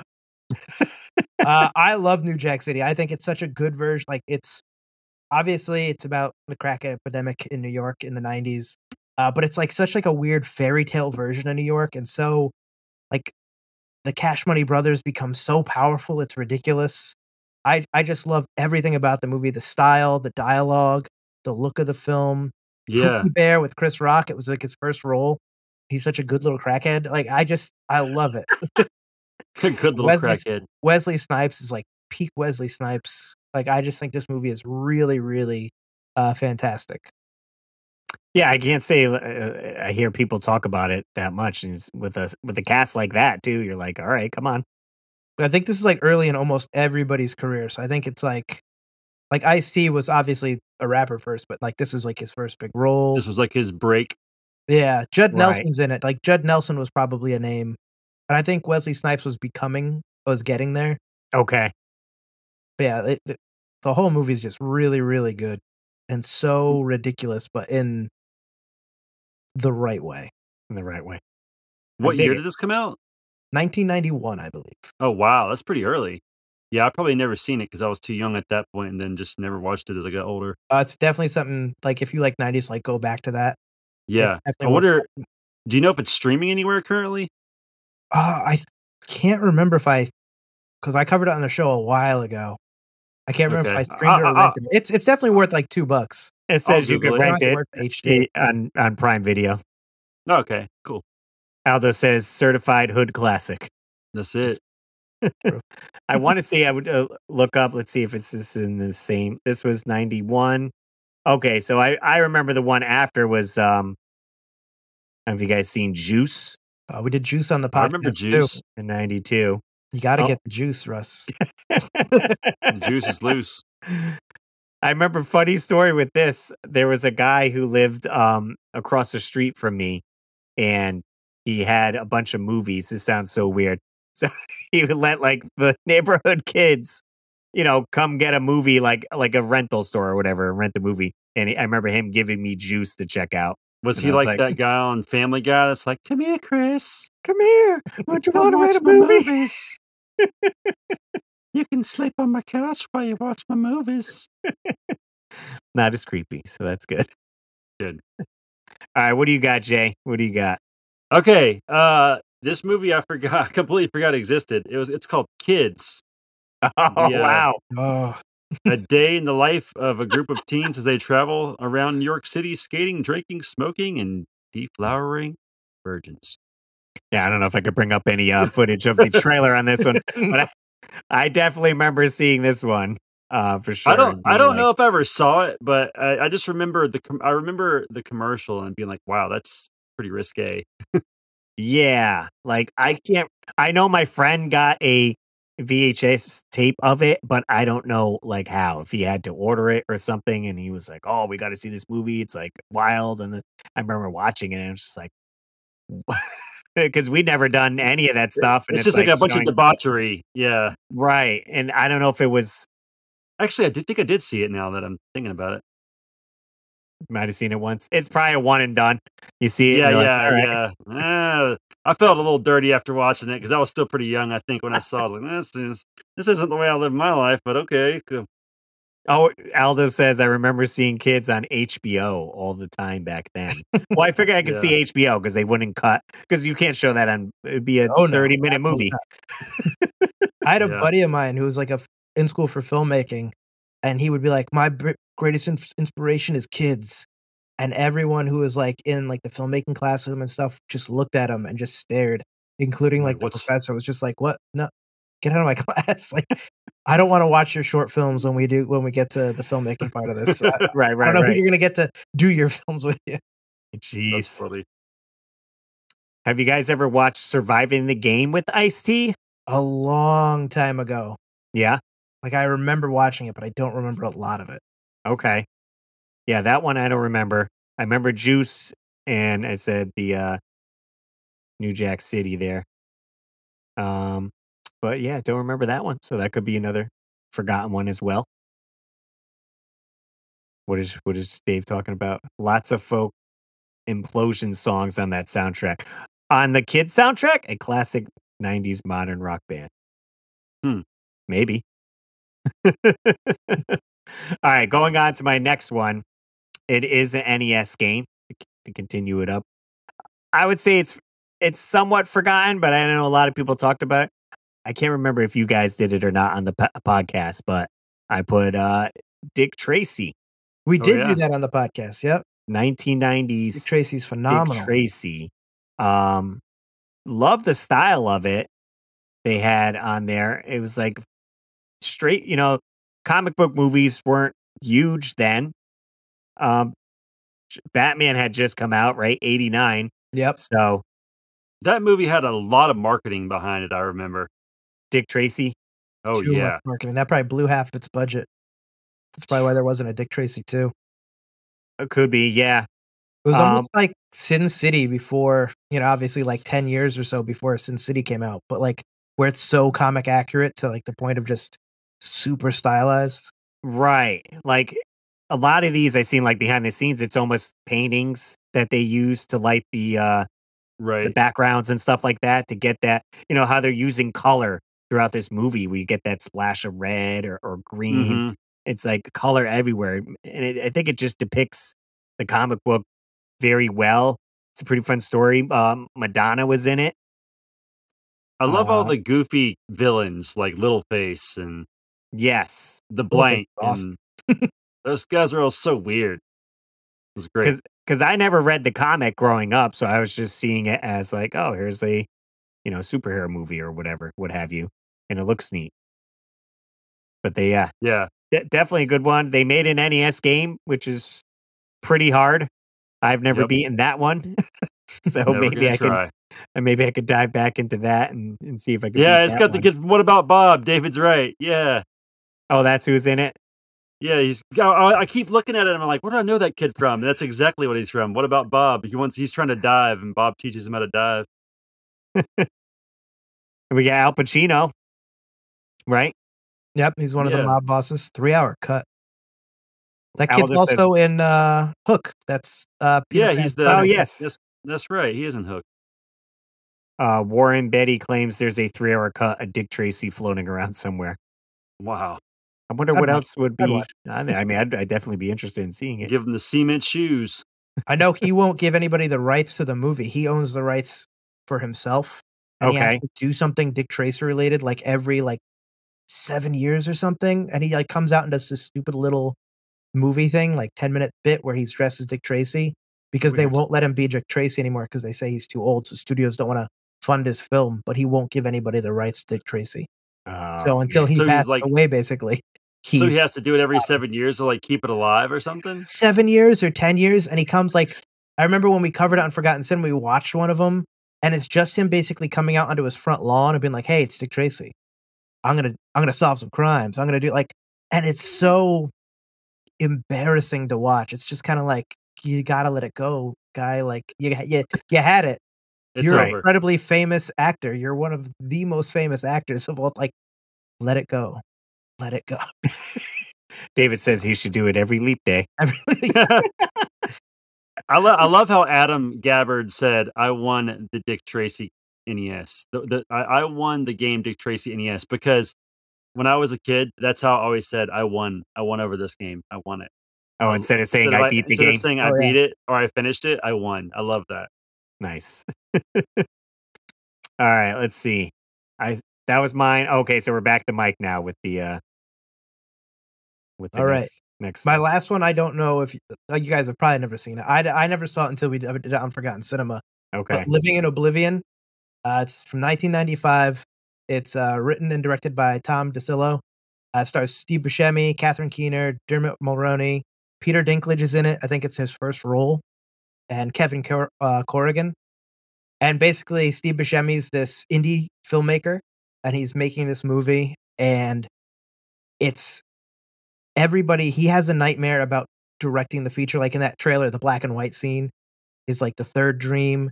uh, I love New Jack City. I think it's such a good version. Like, it's obviously it's about the crack epidemic in New York in the nineties, uh, but it's like such like a weird fairy tale version of New York, and so like the Cash Money Brothers become so powerful, it's ridiculous. I I just love everything about the movie, the style, the dialogue, the look of the film. Yeah. Pookie Bear with Chris Rock. It was like his first role. He's such a good little crackhead. Like I just I love it. Good little Wesley- crackhead. Wesley Snipes is like peak Wesley Snipes. Like I just think this movie is really, really uh, fantastic. Yeah, I can't say uh, I hear people talk about it that much, and it's with a with a cast like that too. You're like, all right, come on. I think this is like early in almost everybody's career. So I think it's like like Ice-T was obviously a rapper first, but like this is like his first big role. This was like his break. Yeah, Judd Right. Nelson's in it. Like Judd Nelson was probably a name, and I think Wesley Snipes was becoming was getting there. Okay. But yeah, it, the, the whole movie is just really, really good and so ridiculous, but in the right way. In the right way. What dig year it. did this come out? nineteen ninety-one, I believe. Oh wow, that's pretty early. Yeah, I probably never seen it because I was too young at that point, and then just never watched it as I got older. Uh, it's definitely something like if you like nineties, like go back to that. Yeah, I definitely worth wonder. Do you know if it's streaming anywhere currently? Uh, I can't remember if I, because I covered it on the show a while ago. I can't remember Okay. if I streamed it Uh, or uh, uh. rented it. It's it's definitely worth like two bucks. It says you Google can it. rent It's not it worth H D. eh, on on Prime Video. Okay, cool. Aldo says certified hood classic. That's it. I want to see. I would uh, look up. Let's see if it's this in the same. This was ninety-one. Okay, so I I remember the one after was um. Have you guys seen Juice Uh, we did juice on the podcast. I remember too. Juice. in ninety-two? You got to Oh. get the juice, Russ. The juice is loose. I remember funny story with this. There was a guy who lived um across the street from me, and he had a bunch of movies. This sounds so weird. So he would let like the neighborhood kids you know, come get a movie like like a rental store or whatever, rent the movie. And I remember him giving me juice to check out. Was And he I was like like, that guy on Family Guy that's like, "Come here, Chris. come here. Don't you Come want to watch rent a my movie? movies. You can sleep on my couch while you watch my movies." Not as creepy, so that's good. Good. All right, what do you got, Jay? What do you got? Okay, uh, this movie I forgot, completely forgot existed. It was, it's called Kids. Oh, The, uh, wow. Oh, A day in the life of a group of teens as they travel around New York City, skating, drinking, smoking, and deflowering virgins. Yeah, I don't know if I could bring up any uh, footage of the trailer on this one, but I, I definitely remember seeing this one uh, for sure. I don't, and I being don't like, know if I ever saw it, but I, I just remember the, com- I remember the commercial and being like, "Wow, that's pretty risque." Yeah, like I can't. I know my friend got a V H S tape of it, but I don't know like how, if he had to order it or something. And he was like, "Oh, we got to see this movie. It's like wild." And then I remember watching it, and it was just like, because we'd never done any of that stuff, and It's it's just like a bunch of showing- debauchery. Yeah. right. And I don't know if it was. Actually, I did think I did see it now that I'm thinking about it. Might have seen it once. It's probably a one and done. You see it, Yeah, and you're yeah, like, all right. yeah. Eh, I felt a little dirty after watching it because I was still pretty young, I think, when I saw it. I was like, this is this isn't the way I live my life, but okay, cool. Oh, Aldo says I remember seeing Kids on H B O all the time back then. Well, I figured I could Yeah. see H B O because they wouldn't cut, because you can't show that on. It'd be a Oh, no, thirty minute absolutely movie. I had a Yeah. buddy of mine who was like a f- in school for filmmaking, and he would be like, "My br- greatest inf- inspiration is Kids," and everyone who was like in like the filmmaking class with him and stuff just looked at him and just stared, including Like, like the what's- professor was just like, "What? No, get out of my class!" Like, I don't want to watch your short films when we do when we get to the filmmaking part of this. I, Right, I right, don't know who right. you're gonna get to do your films with you. That's Jeez. funny. Have you guys ever watched Surviving the Game with Ice-T? A long time ago, Yeah. like I remember watching it, but I don't remember a lot of it. Okay. Yeah, that one I don't remember. I remember Juice, and I said the uh, New Jack City there. Um, but yeah, don't remember that one. So that could be another forgotten one as well. What is what is Dave talking about? Lots of folk implosion songs on that soundtrack. On the Kid soundtrack, a classic nineties modern rock band. Hmm. Maybe. All right, going on to my next one. It is an N E S game to, c- to continue it up. I would say it's it's somewhat forgotten, but I know a lot of people talked about it. I can't remember if you guys did it or not on the po- podcast, but I put uh, Dick Tracy, We Oh, did yeah. do that on the podcast. Yep, nineteen nineties Dick Tracy's Dick phenomenal. Tracy. Um, love the style of it they had on there. It was like straight, you know, comic book movies weren't huge then. Um, Batman had just come out, right? eighty-nine. Yep. So That movie had a lot of marketing behind it, I remember. Dick Tracy. Oh, Too yeah. much marketing. That probably blew half of its budget. That's probably why there wasn't a Dick Tracy too. It could be, yeah. It was Um, almost like Sin City before, you know, obviously like ten years or so before Sin City came out, but like where it's so comic accurate to like the point of just super stylized. Right. Like a lot of these I seen like behind the scenes, it's almost paintings that they use to light the uh the Right. backgrounds and stuff like that to get that, you know, how they're using color throughout this movie where you get that splash of red or, or green. Mhm. It's like color everywhere. And it, I think it just depicts the comic book very well. It's a pretty fun story. Um, Madonna was in it. I love all Uh, the goofy villains like Littleface and Yes. the Littleface Blank. is awesome. And those guys are all so weird. It was great. Because because I never read the comic growing up, so I was just seeing it as like, oh, here's a you know superhero movie or whatever, what have you, and it looks neat. But they, yeah, Yeah. de- definitely a good one. They made an N E S game, which is pretty hard. I've never Yep. beaten that one, so Never maybe gonna I try. can maybe I could dive back into that and, and see if I can. Yeah, beat it's that got the one. kid from What About Bob? David's right. Yeah. Oh, that's who's in it. Yeah, he's. I, I keep looking at it and I'm like, where do I know that kid from? That's exactly what he's from. What about Bob? He wants. He's trying to dive, and Bob teaches him how to dive. We got Al Pacino, right? Yep, he's one of the Yeah. mob bosses. Three hour cut. That kid's Aldo says- also in uh, Hook. That's uh, Peter Yeah, Pan's he's the. brother. Oh, yes. Yes, that's right. He isn't Hook. Uh, Warren Betty claims there's a three-hour cut of Dick Tracy floating around somewhere. Wow. I wonder I'd what watch- else would I'd be. watch. I mean, I mean, I'd, I'd definitely be interested in seeing it. Give him the cement shoes. I know he won't give anybody the rights to the movie. He owns the rights for himself. And he has Okay. to do something Dick Tracy related like every like seven years or something. And he like comes out and does this stupid little movie thing, like ten minute bit where he's dressed as Dick Tracy because they Weird. won't let him be Dick Tracy anymore because they say he's too old. So studios don't want to fund his film, but he won't give anybody the rights to Dick Tracy. Oh, So until man. he So he's passes like- away, basically, he's So he has to do it every seven years to like keep it alive or something. seven years or ten years, and he comes like I remember when we covered it on Forgotten Cinema, we watched one of them, and it's just him basically coming out onto his front lawn and being like, "Hey, it's Dick Tracy. I'm gonna I'm gonna solve some crimes. I'm gonna do like," and it's so embarrassing to watch. It's just kind of like you gotta let it go, guy. Like you you you had it. It's You're an over. incredibly famous actor. You're one of the most famous actors of all. Like, let it go, let it go. David says he should do it every leap day. I really, I, lo- I love how Adam Gabbard said, "I won the Dick Tracy N E S. The, the, I, I won the game Dick Tracy N E S because when I was a kid, that's how I always said, I won. I won over this game. I won it. Oh, Um, instead of saying instead of I beat the instead game. of saying I Oh, yeah. beat it or I finished it, I won. I love that. Nice. All right, let's see. I that was mine. Okay, so we're back to Mike now with the uh with the All right. next, next my song. last one. I don't know if like you guys have probably never seen it. I I never saw it until we did it on Forgotten Cinema. Okay. But Living in Oblivion. Uh, it's from nineteen ninety-five. It's uh, written and directed by Tom DeCillo. Uh, it stars Steve Buscemi, Catherine Keener, Dermot Mulroney, Peter Dinklage is in it. I think it's his first role, and Kevin Cor- uh, Corrigan. And basically, Steve Buscemi's this indie filmmaker, and he's making this movie, and it's everybody. He has a nightmare about directing the feature, like in that trailer, the black and white scene is like the third dream.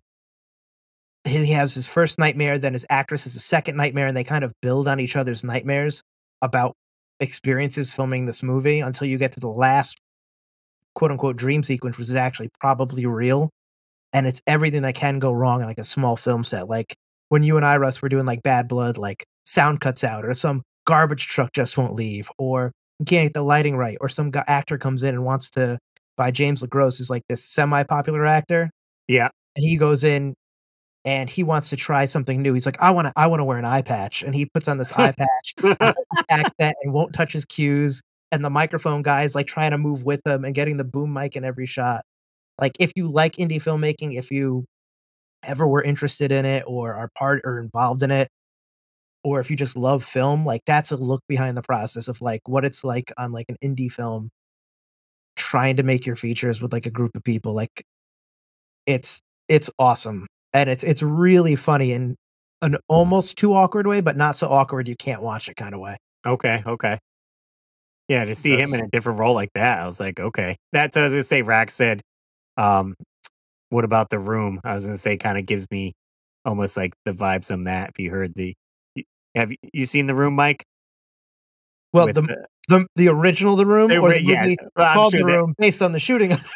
He has his first nightmare, then his actress has a second nightmare, and they kind of build on each other's nightmares about experiences filming this movie until you get to the last quote unquote dream sequence, which is actually probably real. And it's everything that can go wrong in like a small film set. Like when you and I, Russ, were doing like Bad Blood, like sound cuts out, or some garbage truck just won't leave, or you can't get the lighting right, or some guy, actor comes in and wants to buy James LaGrosse, is like this semi-popular actor. Yeah. And he goes in and he wants to try something new. He's like, I want to, I want to wear an eye patch. And he puts on this eye patch, accent, and won't touch his cues. And the microphone guy is like trying to move with him and getting the boom mic in every shot. Like, if you like indie filmmaking, if you ever were interested in it or are part or involved in it, or if you just love film, like that's a look behind the process of like what it's like on like an indie film, trying to make your features with like a group of people. Like it's it's awesome. And it's it's really funny in an almost too awkward way, but not so awkward you can't watch it kind of way. Okay, okay. Yeah, to see him in That's- a different role like that, I was like, okay. That's what I was gonna say. Rack said, um, what about The Room? I was gonna say kind of gives me almost like the vibes on that. If you heard the y- have you, you seen The Room, Mike? Well, With the, the- the the original The Room the or ori- the yeah, movie well, I'm called sure The that- Room based on the shooting of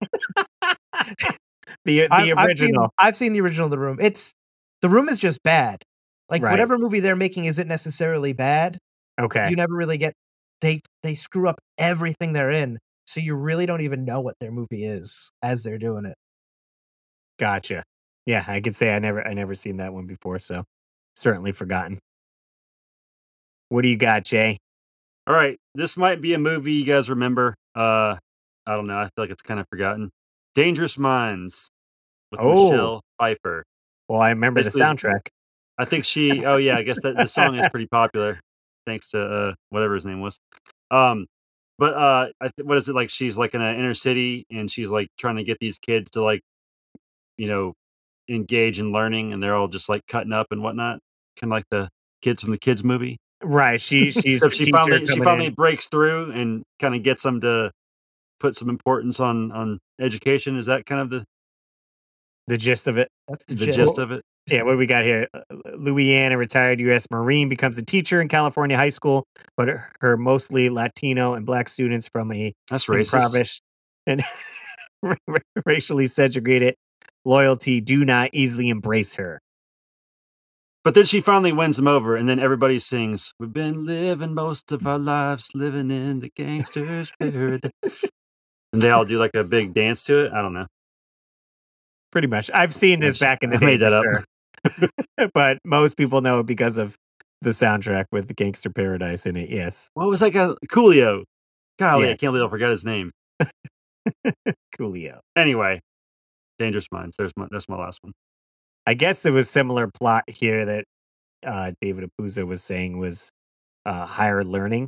the the I've, I've seen, original. I've seen the original The Room. It's The Room is just bad. Like Right. whatever movie they're making isn't necessarily bad. Okay. You never really get they they screw up everything they're in, so you really don't even know what their movie is as they're doing it. Gotcha. Yeah, I could say I never I never seen that one before, so certainly forgotten. What do you got, Jay? All right, this might be a movie you guys remember. Uh, I don't know. I feel like it's kind of forgotten. Dangerous Minds with Oh. Michelle Pfeiffer. Well, I remember the Basically- soundtrack. I think she. Oh yeah, I guess that the song is pretty popular, thanks to uh, whatever his name was. Um, but uh, I th- what is it like? She's like in an inner city, and she's like trying to get these kids to like, you know, engage in learning, and they're all just like cutting up and whatnot, kind of like the kids from the kids movie. Right. She she's So the she teacher finally she coming finally in. breaks through and kind of gets them to put some importance on on education. Is that kind of the The gist of it. That's the, The gist gist. of it? Yeah, what do we got here? Uh, Louisiana, retired U S Marine, becomes a teacher in California high school, but her, her mostly Latino and black students from a That's racist. impoverished and racially segregated loyalty do not easily embrace her. But then she finally wins them over, and then everybody sings, "We've been living most of our lives living in the gangster's paradise." And they all do like a big dance to it. I don't know. Pretty much. I've seen this back in the I day. made that for up. Sure. But most people know it because of the soundtrack with the Gangster Paradise in it. Yes. What was that guy? Coolio. Golly, I Yes. can't believe I forgot his name. Coolio. Anyway, Dangerous Minds. There's my, that's my last one. I guess there was similar plot here that uh, David Apuzzo was saying was uh, Higher Learning.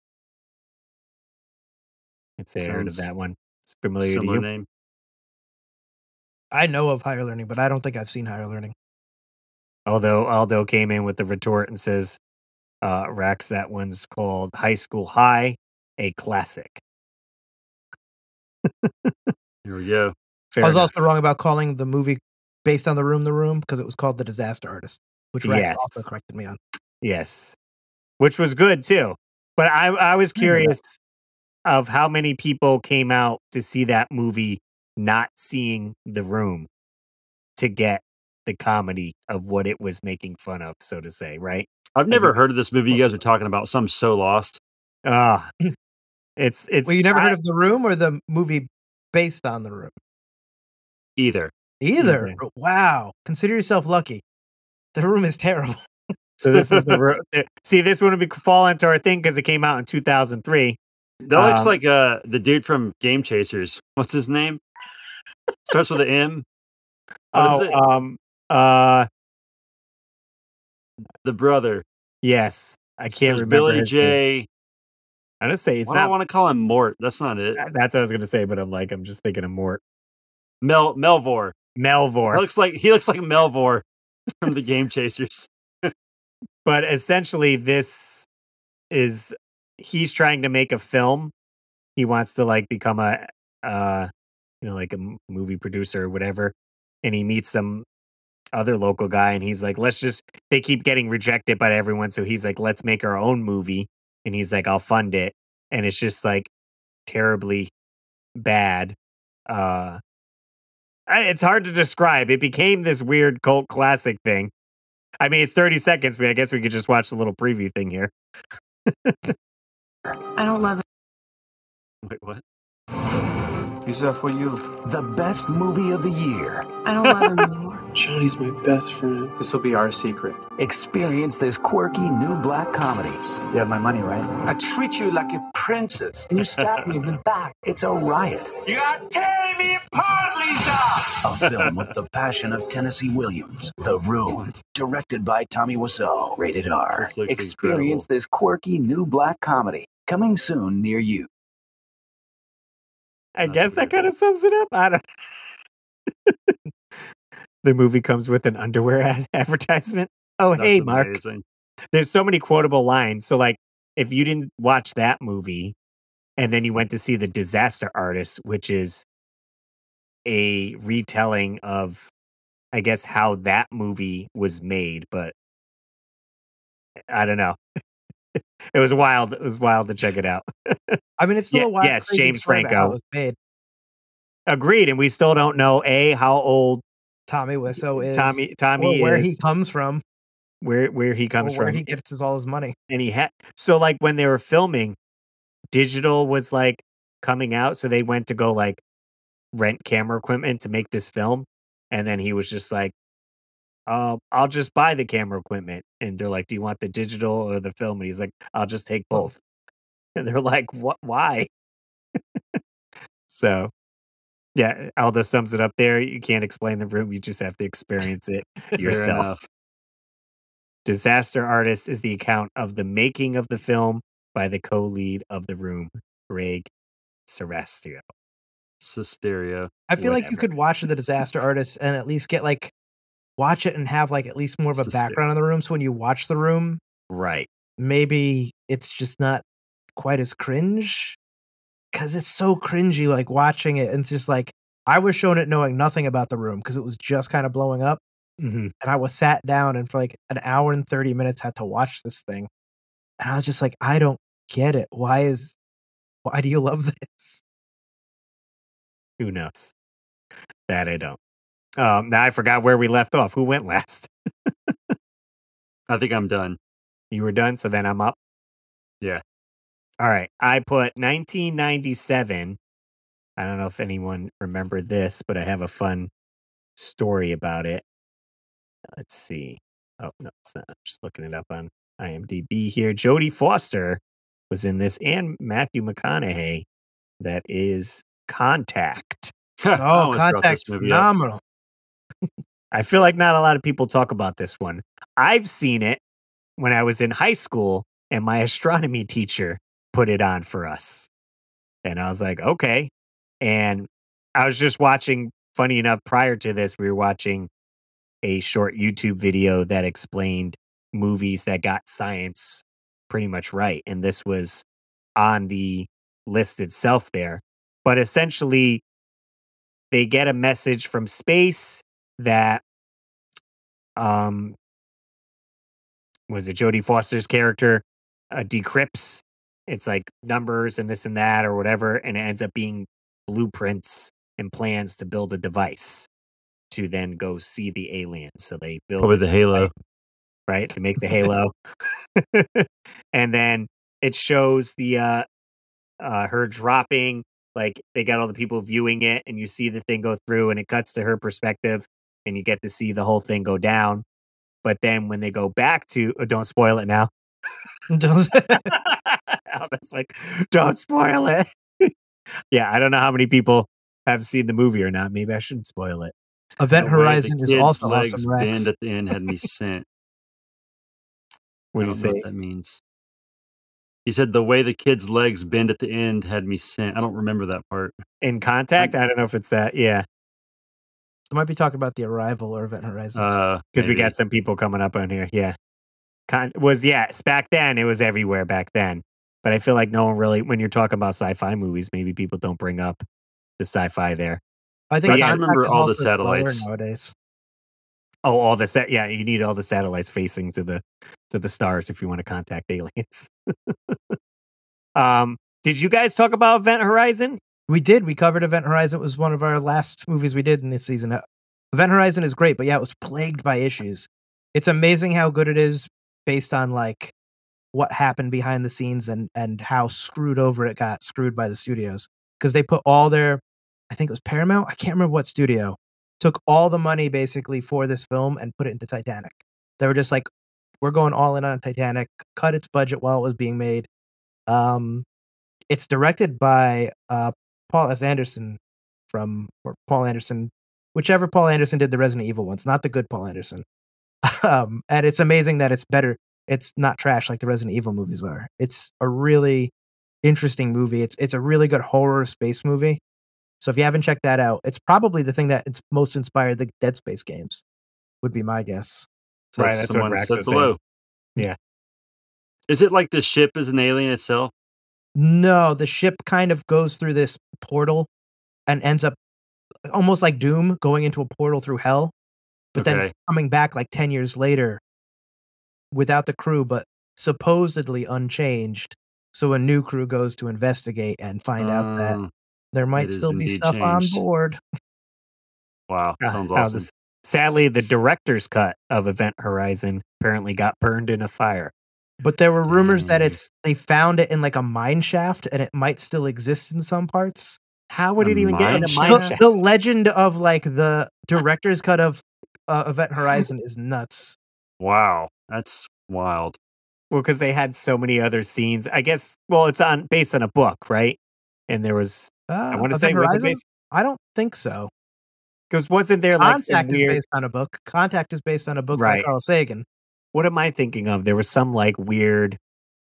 I'd say I heard of Sounds that one. It's familiar to Similar you. name. I know of Higher Learning, but I don't think I've seen Higher Learning. Although Aldo came in with the retort and says, uh, Rax, that one's called High School High, a classic. Here we go. Fair I was enough. also wrong about calling the movie based on The Room The Room because it was called The Disaster Artist, which Rex Yes. also corrected me on. Yes. Which was good too. But I, I was curious of how many people came out to see that movie not seeing The Room to get the comedy of what it was making fun of, so to say, right? I've never heard of this movie you guys are talking about, so I'm so lost. Ah, it's it's. Well, you never I- heard of The Room or the movie based on The Room? Either. Either. Either. Wow. Consider yourself lucky. The Room is terrible. So this is the ro- the- see this wouldn't be fall into our thing because it came out in two thousand three. That looks Um, like uh, the dude from Game Chasers. What's his name? Starts with an M. What is Oh, it? um, uh, The brother. yes, I can't There's remember. Billy his name. J. I'm gonna say it's Why do I not. want to call him Mort? That's not it. That's what I was gonna say, but I'm like, I'm just thinking of Mort Mel Melvor. He Melvor. looks like he looks like Melvor from the Game Chasers. But essentially, this is he's trying to make a film. He wants to like become a, uh, you know, like a m- movie producer or whatever. And he meets some other local guy, and he's like, "Let's just." They keep getting rejected by everyone, so he's like, "Let's make our own movie." And he's like, "I'll fund it." And it's just like terribly bad. Uh, I- it's hard to describe. It became this weird cult classic thing. I mean, it's thirty seconds, but I guess we could just watch the little preview thing here. I don't love it. Wait, what? These are for you. The best movie of the year. I don't love him anymore. Johnny's my best friend. This will be our secret. Experience this quirky new black comedy. You have my money, right? I treat you like a princess, and you stab me in the back. It's a riot. You are tearing me apart, Lisa! A film with the passion of Tennessee Williams. The Room. Directed by Tommy Wiseau. Rated R. This looks Experience incredible. this quirky new black comedy. Coming soon near you. I That's guess that weird. kind of sums it up. I don't. The movie comes with an underwear ad- advertisement. Oh, That's hey, Mark. amazing. There's so many quotable lines. So, like, if you didn't watch that movie and then you went to see The Disaster Artist, which is a retelling of, I guess, how that movie was made, but I don't know. It was wild. It was wild to check it out. I mean, it's still Yeah, a wild, yes, crazy James story about how Franco. it was made. Agreed. And we still don't know A, how old Tommy Wiseau is, Tommy or Tommy where he is, comes from, where where he or comes where from. he gets his, all his money. And he had so like when they were filming, digital was like coming out, so they went to go like rent camera equipment to make this film, and then he was just like, uh, I'll just buy the camera equipment. And they're like, do you want the digital or the film? And he's like, I'll just take both. And they're like, what? Why? So, yeah, Aldo sums it up there. You can't explain the room. You just have to experience it Fair yourself. enough. Disaster Artist is the account of the making of the film by the co-lead of The Room, Greg Serastio. Systeria. I feel like you Whatever. could watch The Disaster Artist and at least get like watch it and have like at least more of a It's hysterical. background in the room. So when you watch The Room, Right. maybe it's just not quite as cringe because it's so cringy. Like watching it, and it's just like I was shown it knowing nothing about The Room because it was just kind of blowing up. Mhm. and I was sat down and for like an hour and thirty minutes had to watch this thing. And I was just like, I don't get it. Why is why do you love this? Who knows? That I don't. Um, now I forgot where we left off. Who went last? I think I'm done. You were done, so then I'm up. Yeah. All right. I put nineteen ninety-seven. I don't know if anyone remembered this, but I have a fun story about it. Let's see. Oh, no, it's not. I'm just looking it up on IMDb here. Jodie Foster was in this, and Matthew McConaughey. That is Contact. I Oh, almost brought Contact's this movie up. phenomenal. I feel like not a lot of people talk about this one. I've seen it when I was in high school, and my astronomy teacher put it on for us. And I was like, okay. And I was just watching, funny enough, prior to this, we were watching a short YouTube video that explained movies that got science pretty much right. And this was on the list itself there. But essentially, they get a message from space that um was it Jodie Foster's character uh, decrypts. It's like numbers and this and that or whatever, and it ends up being blueprints and plans to build a device to then go see the aliens. So they build Probably this the Halo. device, right? To make the Halo. And then it shows the uh uh her dropping, like they got all the people viewing it, and you see the thing go through, and it cuts to her perspective, and you get to see the whole thing go down. But then when they go back to, oh, don't spoil it now. Alvin's like, don't spoil it. Yeah, I don't know how many people have seen the movie or not. Maybe I shouldn't spoil it. Event The way the Horizon is kid's also legs awesome. bend Rex. at the end had me sent. What I do you don't know say? what that means. He said the way the kid's legs bend at the end had me sent. I don't remember that part. In Contact? I don't know if it's that. Yeah, I might be talking about the Arrival or Event Horizon. Uh, because we maybe. got some people coming up on here. Yeah, Con- was yeah. it's Back then, it was everywhere back then. But I feel like no one really, when you're talking about sci-fi movies, maybe people don't bring up the sci-fi there. I think I just Contact remember is all the also slower satellites. nowadays. Oh, all the set. Yeah, you need all the satellites facing to the to the stars if you want to contact aliens. um, did you guys talk about Event Horizon? We did. We covered Event Horizon. It was one of our last movies we did in this season. Uh, Event Horizon is great, but yeah, it was plagued by issues. It's amazing how good it is based on like what happened behind the scenes and and how screwed over it got, screwed by the studios. Because they put all their, I think it was Paramount, I can't remember what studio, took all the money basically for this film and put it into Titanic. They were just like, we're going all in on Titanic, cut its budget while it was being made. Um, it's directed by uh, Paul S. Anderson from, or Paul Anderson, whichever Paul Anderson did the Resident Evil ones, not the good Paul Anderson. um, and it's amazing that it's better. It's not trash like the Resident Evil movies are. It's a really interesting movie. It's it's a really good horror space movie. So if you haven't checked that out, it's probably the thing that it's most inspired the Dead Space games, would be my guess. So Right, that's what someone Rax said was saying. below. Yeah. Is it like the ship is an alien itself? No, the ship kind of goes through this portal and ends up almost like Doom going into a portal through hell, but then Okay. coming back like ten years later without the crew, but supposedly unchanged. So a new crew goes to investigate and find out that Um, there might it is still be indeed stuff on changed. board. Wow, Ah, sounds how awesome. this- sadly, the director's cut of Event Horizon apparently got burned in a fire. But there were rumors that Dang. it's they found it in like a mine shaft and it might still exist in some parts. How would A it even get in a mine mine The, shaft? the legend of like the director's cut of uh, Event Horizon is nuts. Wow, that's wild. Well, because they had so many other scenes. I guess. Well, it's on based on a book, right? And there was. I Uh, want to Event say was it Horizon? based? I don't think so. Because wasn't there like some Contact is weird? based on a book. Contact is based on a book Right. by Carl Sagan. What am I thinking of? There was some like weird.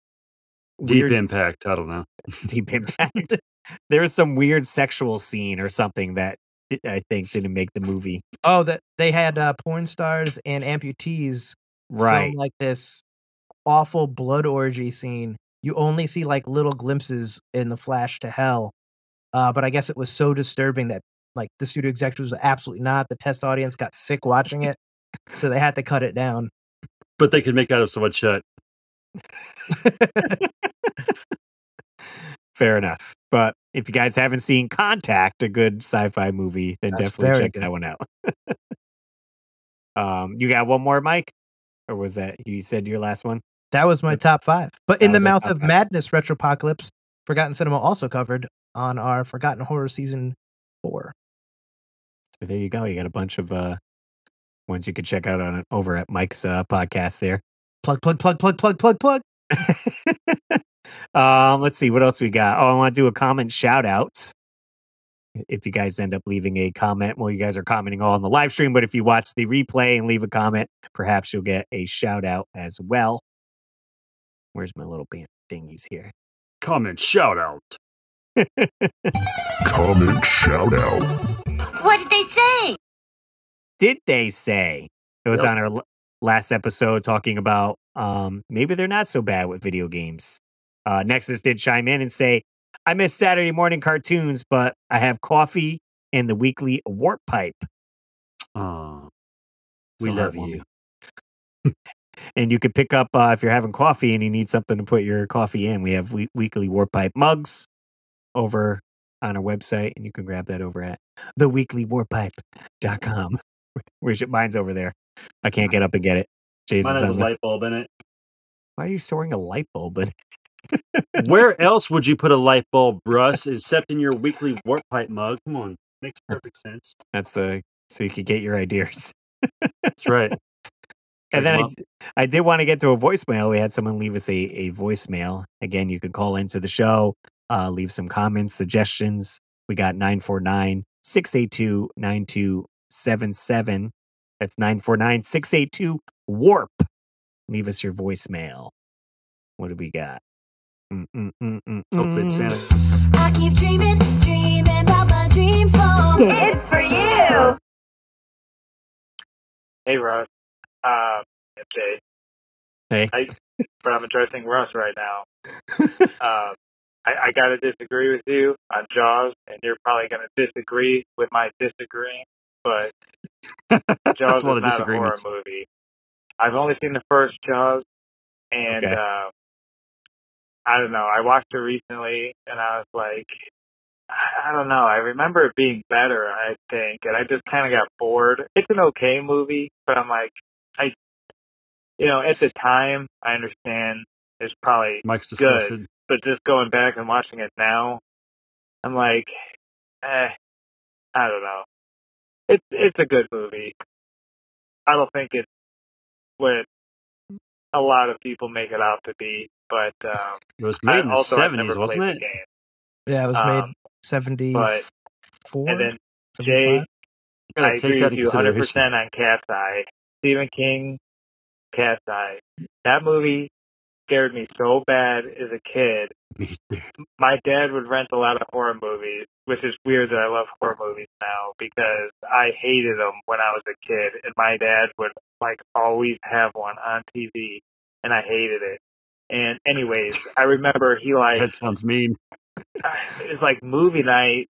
Deep weird Impact. I don't know. Deep Impact. There was some weird sexual scene or something that I think didn't make the movie. Oh, that they had uh, porn stars and amputees Right. film like this awful blood orgy scene. You only see like little glimpses in the flash to hell. Uh, but I guess it was so disturbing that like the studio executives were absolutely not. The test audience got sick watching it so they had to cut it down. But they could make out of so much shut. Fair enough. But if you guys haven't seen Contact, a good sci-fi movie, then That's definitely very check good. that one out. um, you got one more, Mike? Or was that you said your last one? That was my top five. But That In the was our Mouth top of five. Madness, Retropocalypse, Forgotten Cinema also covered on our Forgotten Horror Season four. So there you go. You got a bunch of uh ones you could check out on over at Mike's uh, podcast there. Plug, plug, plug, plug, plug, plug, plug. um, let's see what else we got. Oh, I want to do a comment shout outs. If you guys end up leaving a comment, well, you guys are commenting all on the live stream, but if you watch the replay and leave a comment, perhaps you'll get a shout out as well. Where's my little band thingies here? Comment shout out. Comment shout out. What did they say? Did they say? It was Yep. on our l- last episode talking about um, maybe they're not so bad with video games. Uh, Nexus did chime in and say, I miss Saturday morning cartoons, but I have coffee and the weekly Warp Pipe. Oh, we So love you. heartwarming. And you could pick up, uh, if you're having coffee and you need something to put your coffee in, we have we- weekly Warp Pipe mugs over on our website, and you can grab that over at the weekly warp pipe dot com. Where's your, mine's over there. I can't get up and get it. Jesus, Mine has a on the- light bulb in it. why are you storing a light bulb in? Where else would you put a light bulb, Russ, except in your weekly warp pipe mug? Come on, makes perfect sense. That's the so you could get your ideas. That's right. And then I, Check 'em d- I did want to get to a voicemail. We had someone leave us a, a voicemail. Again, you can call into the show, uh, leave some comments, suggestions. We got nine four nine, six eight two, nine two seven seven. That's nine four nine, six eight two, warp. Leave us your voicemail. What do we got? Mm, mm, mm, mm, Hopefully it's mm. Santa. I keep dreaming, dreaming about my dream phone. It's for you. Hey, Russ. Uh, it's Jay. Hey. I, but I'm addressing Russ right now. um, I, I got to disagree with you on Jaws, and you're probably going to disagree with my disagreeing, but Jaws a lot is of not a horror disagreements. movie. I've only seen the first Jaws, and Okay. uh, I don't know. I watched it recently, and I was like, I I don't know. I remember it being better, I think, and I just kind of got bored. It's an okay movie, but I'm like, I, you know, at the time, I understand it's probably Mike's good, disgusted. but just going back and watching it now, I'm like, eh, I don't know. It's it's a good movie. I don't think it's what a lot of people make it out to be, but um, It was I made in the also I've seventies, never wasn't played it? the game. Yeah, it was Um, made seventy-four. And then seventy-five? Jay, You gotta I take agree that with in you one hundred consideration. percent on Cat's Eye. Stephen King, Cat's Eye. That movie scared me so bad as a kid. Me too. My dad would rent a lot of horror movies, which is weird that I love horror movies now because I hated them when I was a kid, and my dad would like always have one on T V, and I hated it. And anyways, I remember he like That sounds mean. it was like movie night,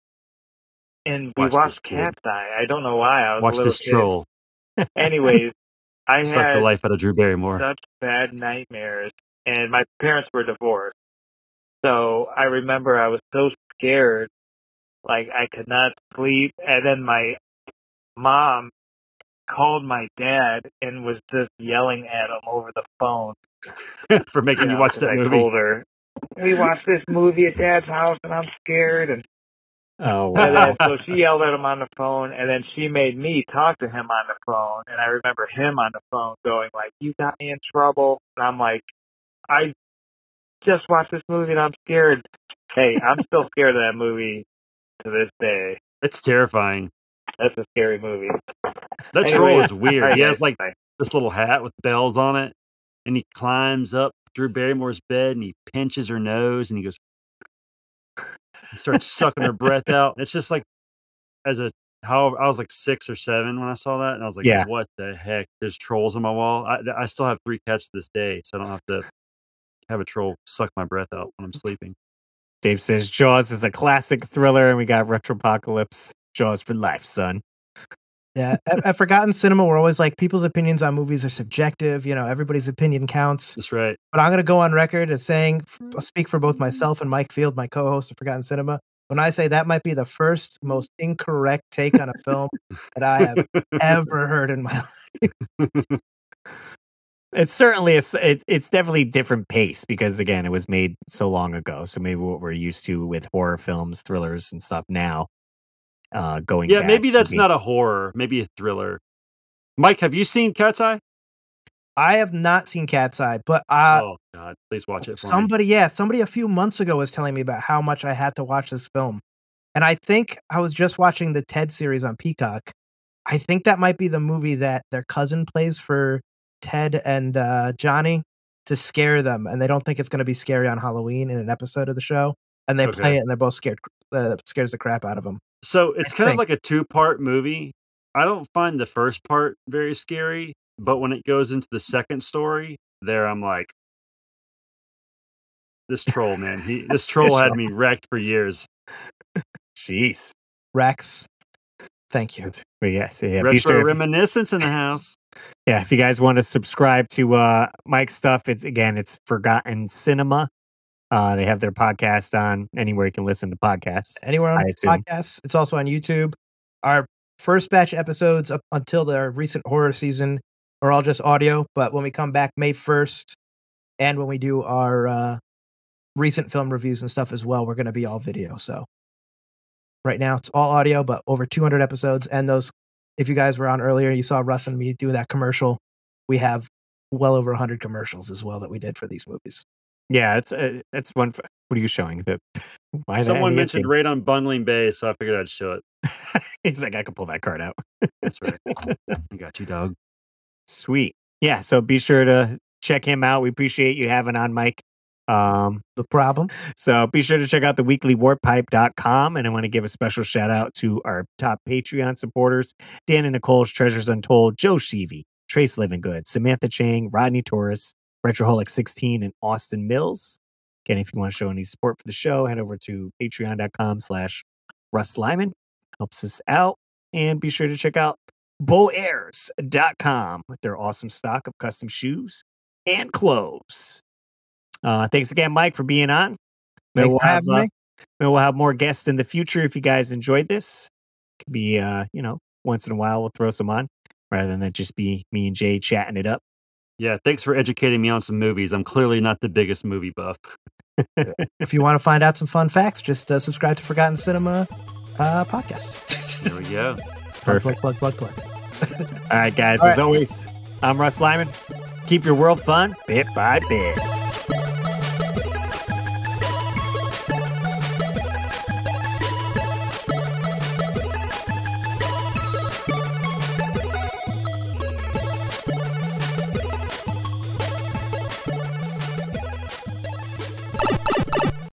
and we Watch this watched kid. Cat's Eye. I don't know why. I was Watch a little this kid. troll. Anyways, I Suck had the life out of Drew Barrymore. such bad nightmares, and my parents were divorced. So I remember I was so scared, like I could not sleep. And then my mom called my dad and was just yelling at him over the phone. For making you know, watch 'cause that I movie. told her, we watched this movie at Dad's house, and I'm scared. And, Oh, and wow. then so she yelled at him on the phone, and then she made me talk to him on the phone. And I remember him on the phone going like, "You got me in trouble," and I'm like, "I just watched this movie and I'm scared." Hey, I'm still scared of that movie to this day. It's terrifying. That's a scary movie. That Anyways, troll is weird. alright, He has guys, like bye. this little hat with bells on it, and he climbs up Drew Barrymore's bed and he pinches her nose and he goes, he starts sucking her breath out. It's just like, as a, how I was like six or seven when I saw that, and I was like, Yeah. what the heck? There's trolls on my wall. I, I still have three cats to this day, so I don't have to have a troll suck my breath out when I'm sleeping. Dave says Jaws is a classic thriller, and we got Retropocalypse. Jaws for life, son. Yeah, at, at Forgotten Cinema, we're always like, people's opinions on movies are subjective. You know, everybody's opinion counts. That's right. But I'm going to go on record as saying, I'll speak for both myself and Mike Field, my co-host of Forgotten Cinema, when I say that might be the first most incorrect take on a film that I have ever heard in my life. It's certainly a, s- it's it's definitely different pace because again, it was made so long ago. So maybe what we're used to with horror films, thrillers, and stuff now, uh, going Yeah, back maybe that's maybe- not a horror, maybe a thriller. Mike, have you seen Cat's Eye? I have not seen Cat's Eye, but uh, oh God, please watch it for me. somebody, yeah, somebody a few months ago was telling me about how much I had to watch this film. And I think I was just watching the Ted series on Peacock. I think that might be the movie that their cousin plays for Ted and uh, Johnny to scare them. And they don't think it's going to be scary on Halloween in an episode of the show. And they Okay. play it and they're both scared, uh, scares the crap out of them. So it's I kind of think. like a two-part movie. I don't find the first part very scary, but when it goes into the second story, there I'm like, this troll, man. He this troll had me wrecked for years. Jeez. Rex, thank you. But yes, yeah, be Retro sure if, reminiscence in the house. yeah, if you guys want to subscribe to uh Mike's stuff, it's again, it's Forgotten Cinema. Uh, they have their podcast on anywhere you can listen to podcasts. Anywhere on I assume. podcasts. It's also on YouTube. Our first batch episodes up until the recent horror season are all just audio. But when we come back May first, and when we do our uh, recent film reviews and stuff as well, we're going to be all video. So right now it's all audio, but over two hundred episodes. And those, if you guys were on earlier, you saw Russ and me do that commercial. We have well over one hundred commercials as well that we did for these movies. Yeah, it's uh, it's one. For, what are you showing? The why the Someone heck is mentioned right on Bungling Bay, so I figured I'd show it. it? He's like, I can pull that card out. That's right. I got you, dog. Sweet. Yeah, so be sure to check him out. We appreciate you having on, Mike. Um, The problem. so be sure to check out the weekly warp pipe dot com. And I want to give a special shout out to our top Patreon supporters, Dan and Nicole's Treasures Untold, Joe Sheevy, Trace Livingood, Samantha Chang, Rodney Torres, Retroholic sixteen, and Austin Mills. Again, if you want to show any support for the show, head over to patreon dot com slash Russ Lyman. Helps us out. And be sure to check out bull airs dot com with their awesome stock of custom shoes and clothes. Uh, thanks again, Mike, for being on. Maybe Thanks we'll for have, having uh, me. maybe we'll have more guests in the future if you guys enjoyed this. Could be, uh, you know, once in a while we'll throw some on rather than it just be me and Jay chatting it up. Yeah, thanks for educating me on some movies. I'm clearly not the biggest movie buff. If you want to find out some fun facts, just uh, subscribe to Forgotten Cinema uh, podcast. There we go. Perfect. Plug, plug, plug, plug. All right, guys. All as right. always, I'm Russ Lyman. Keep your world fun bit by bit.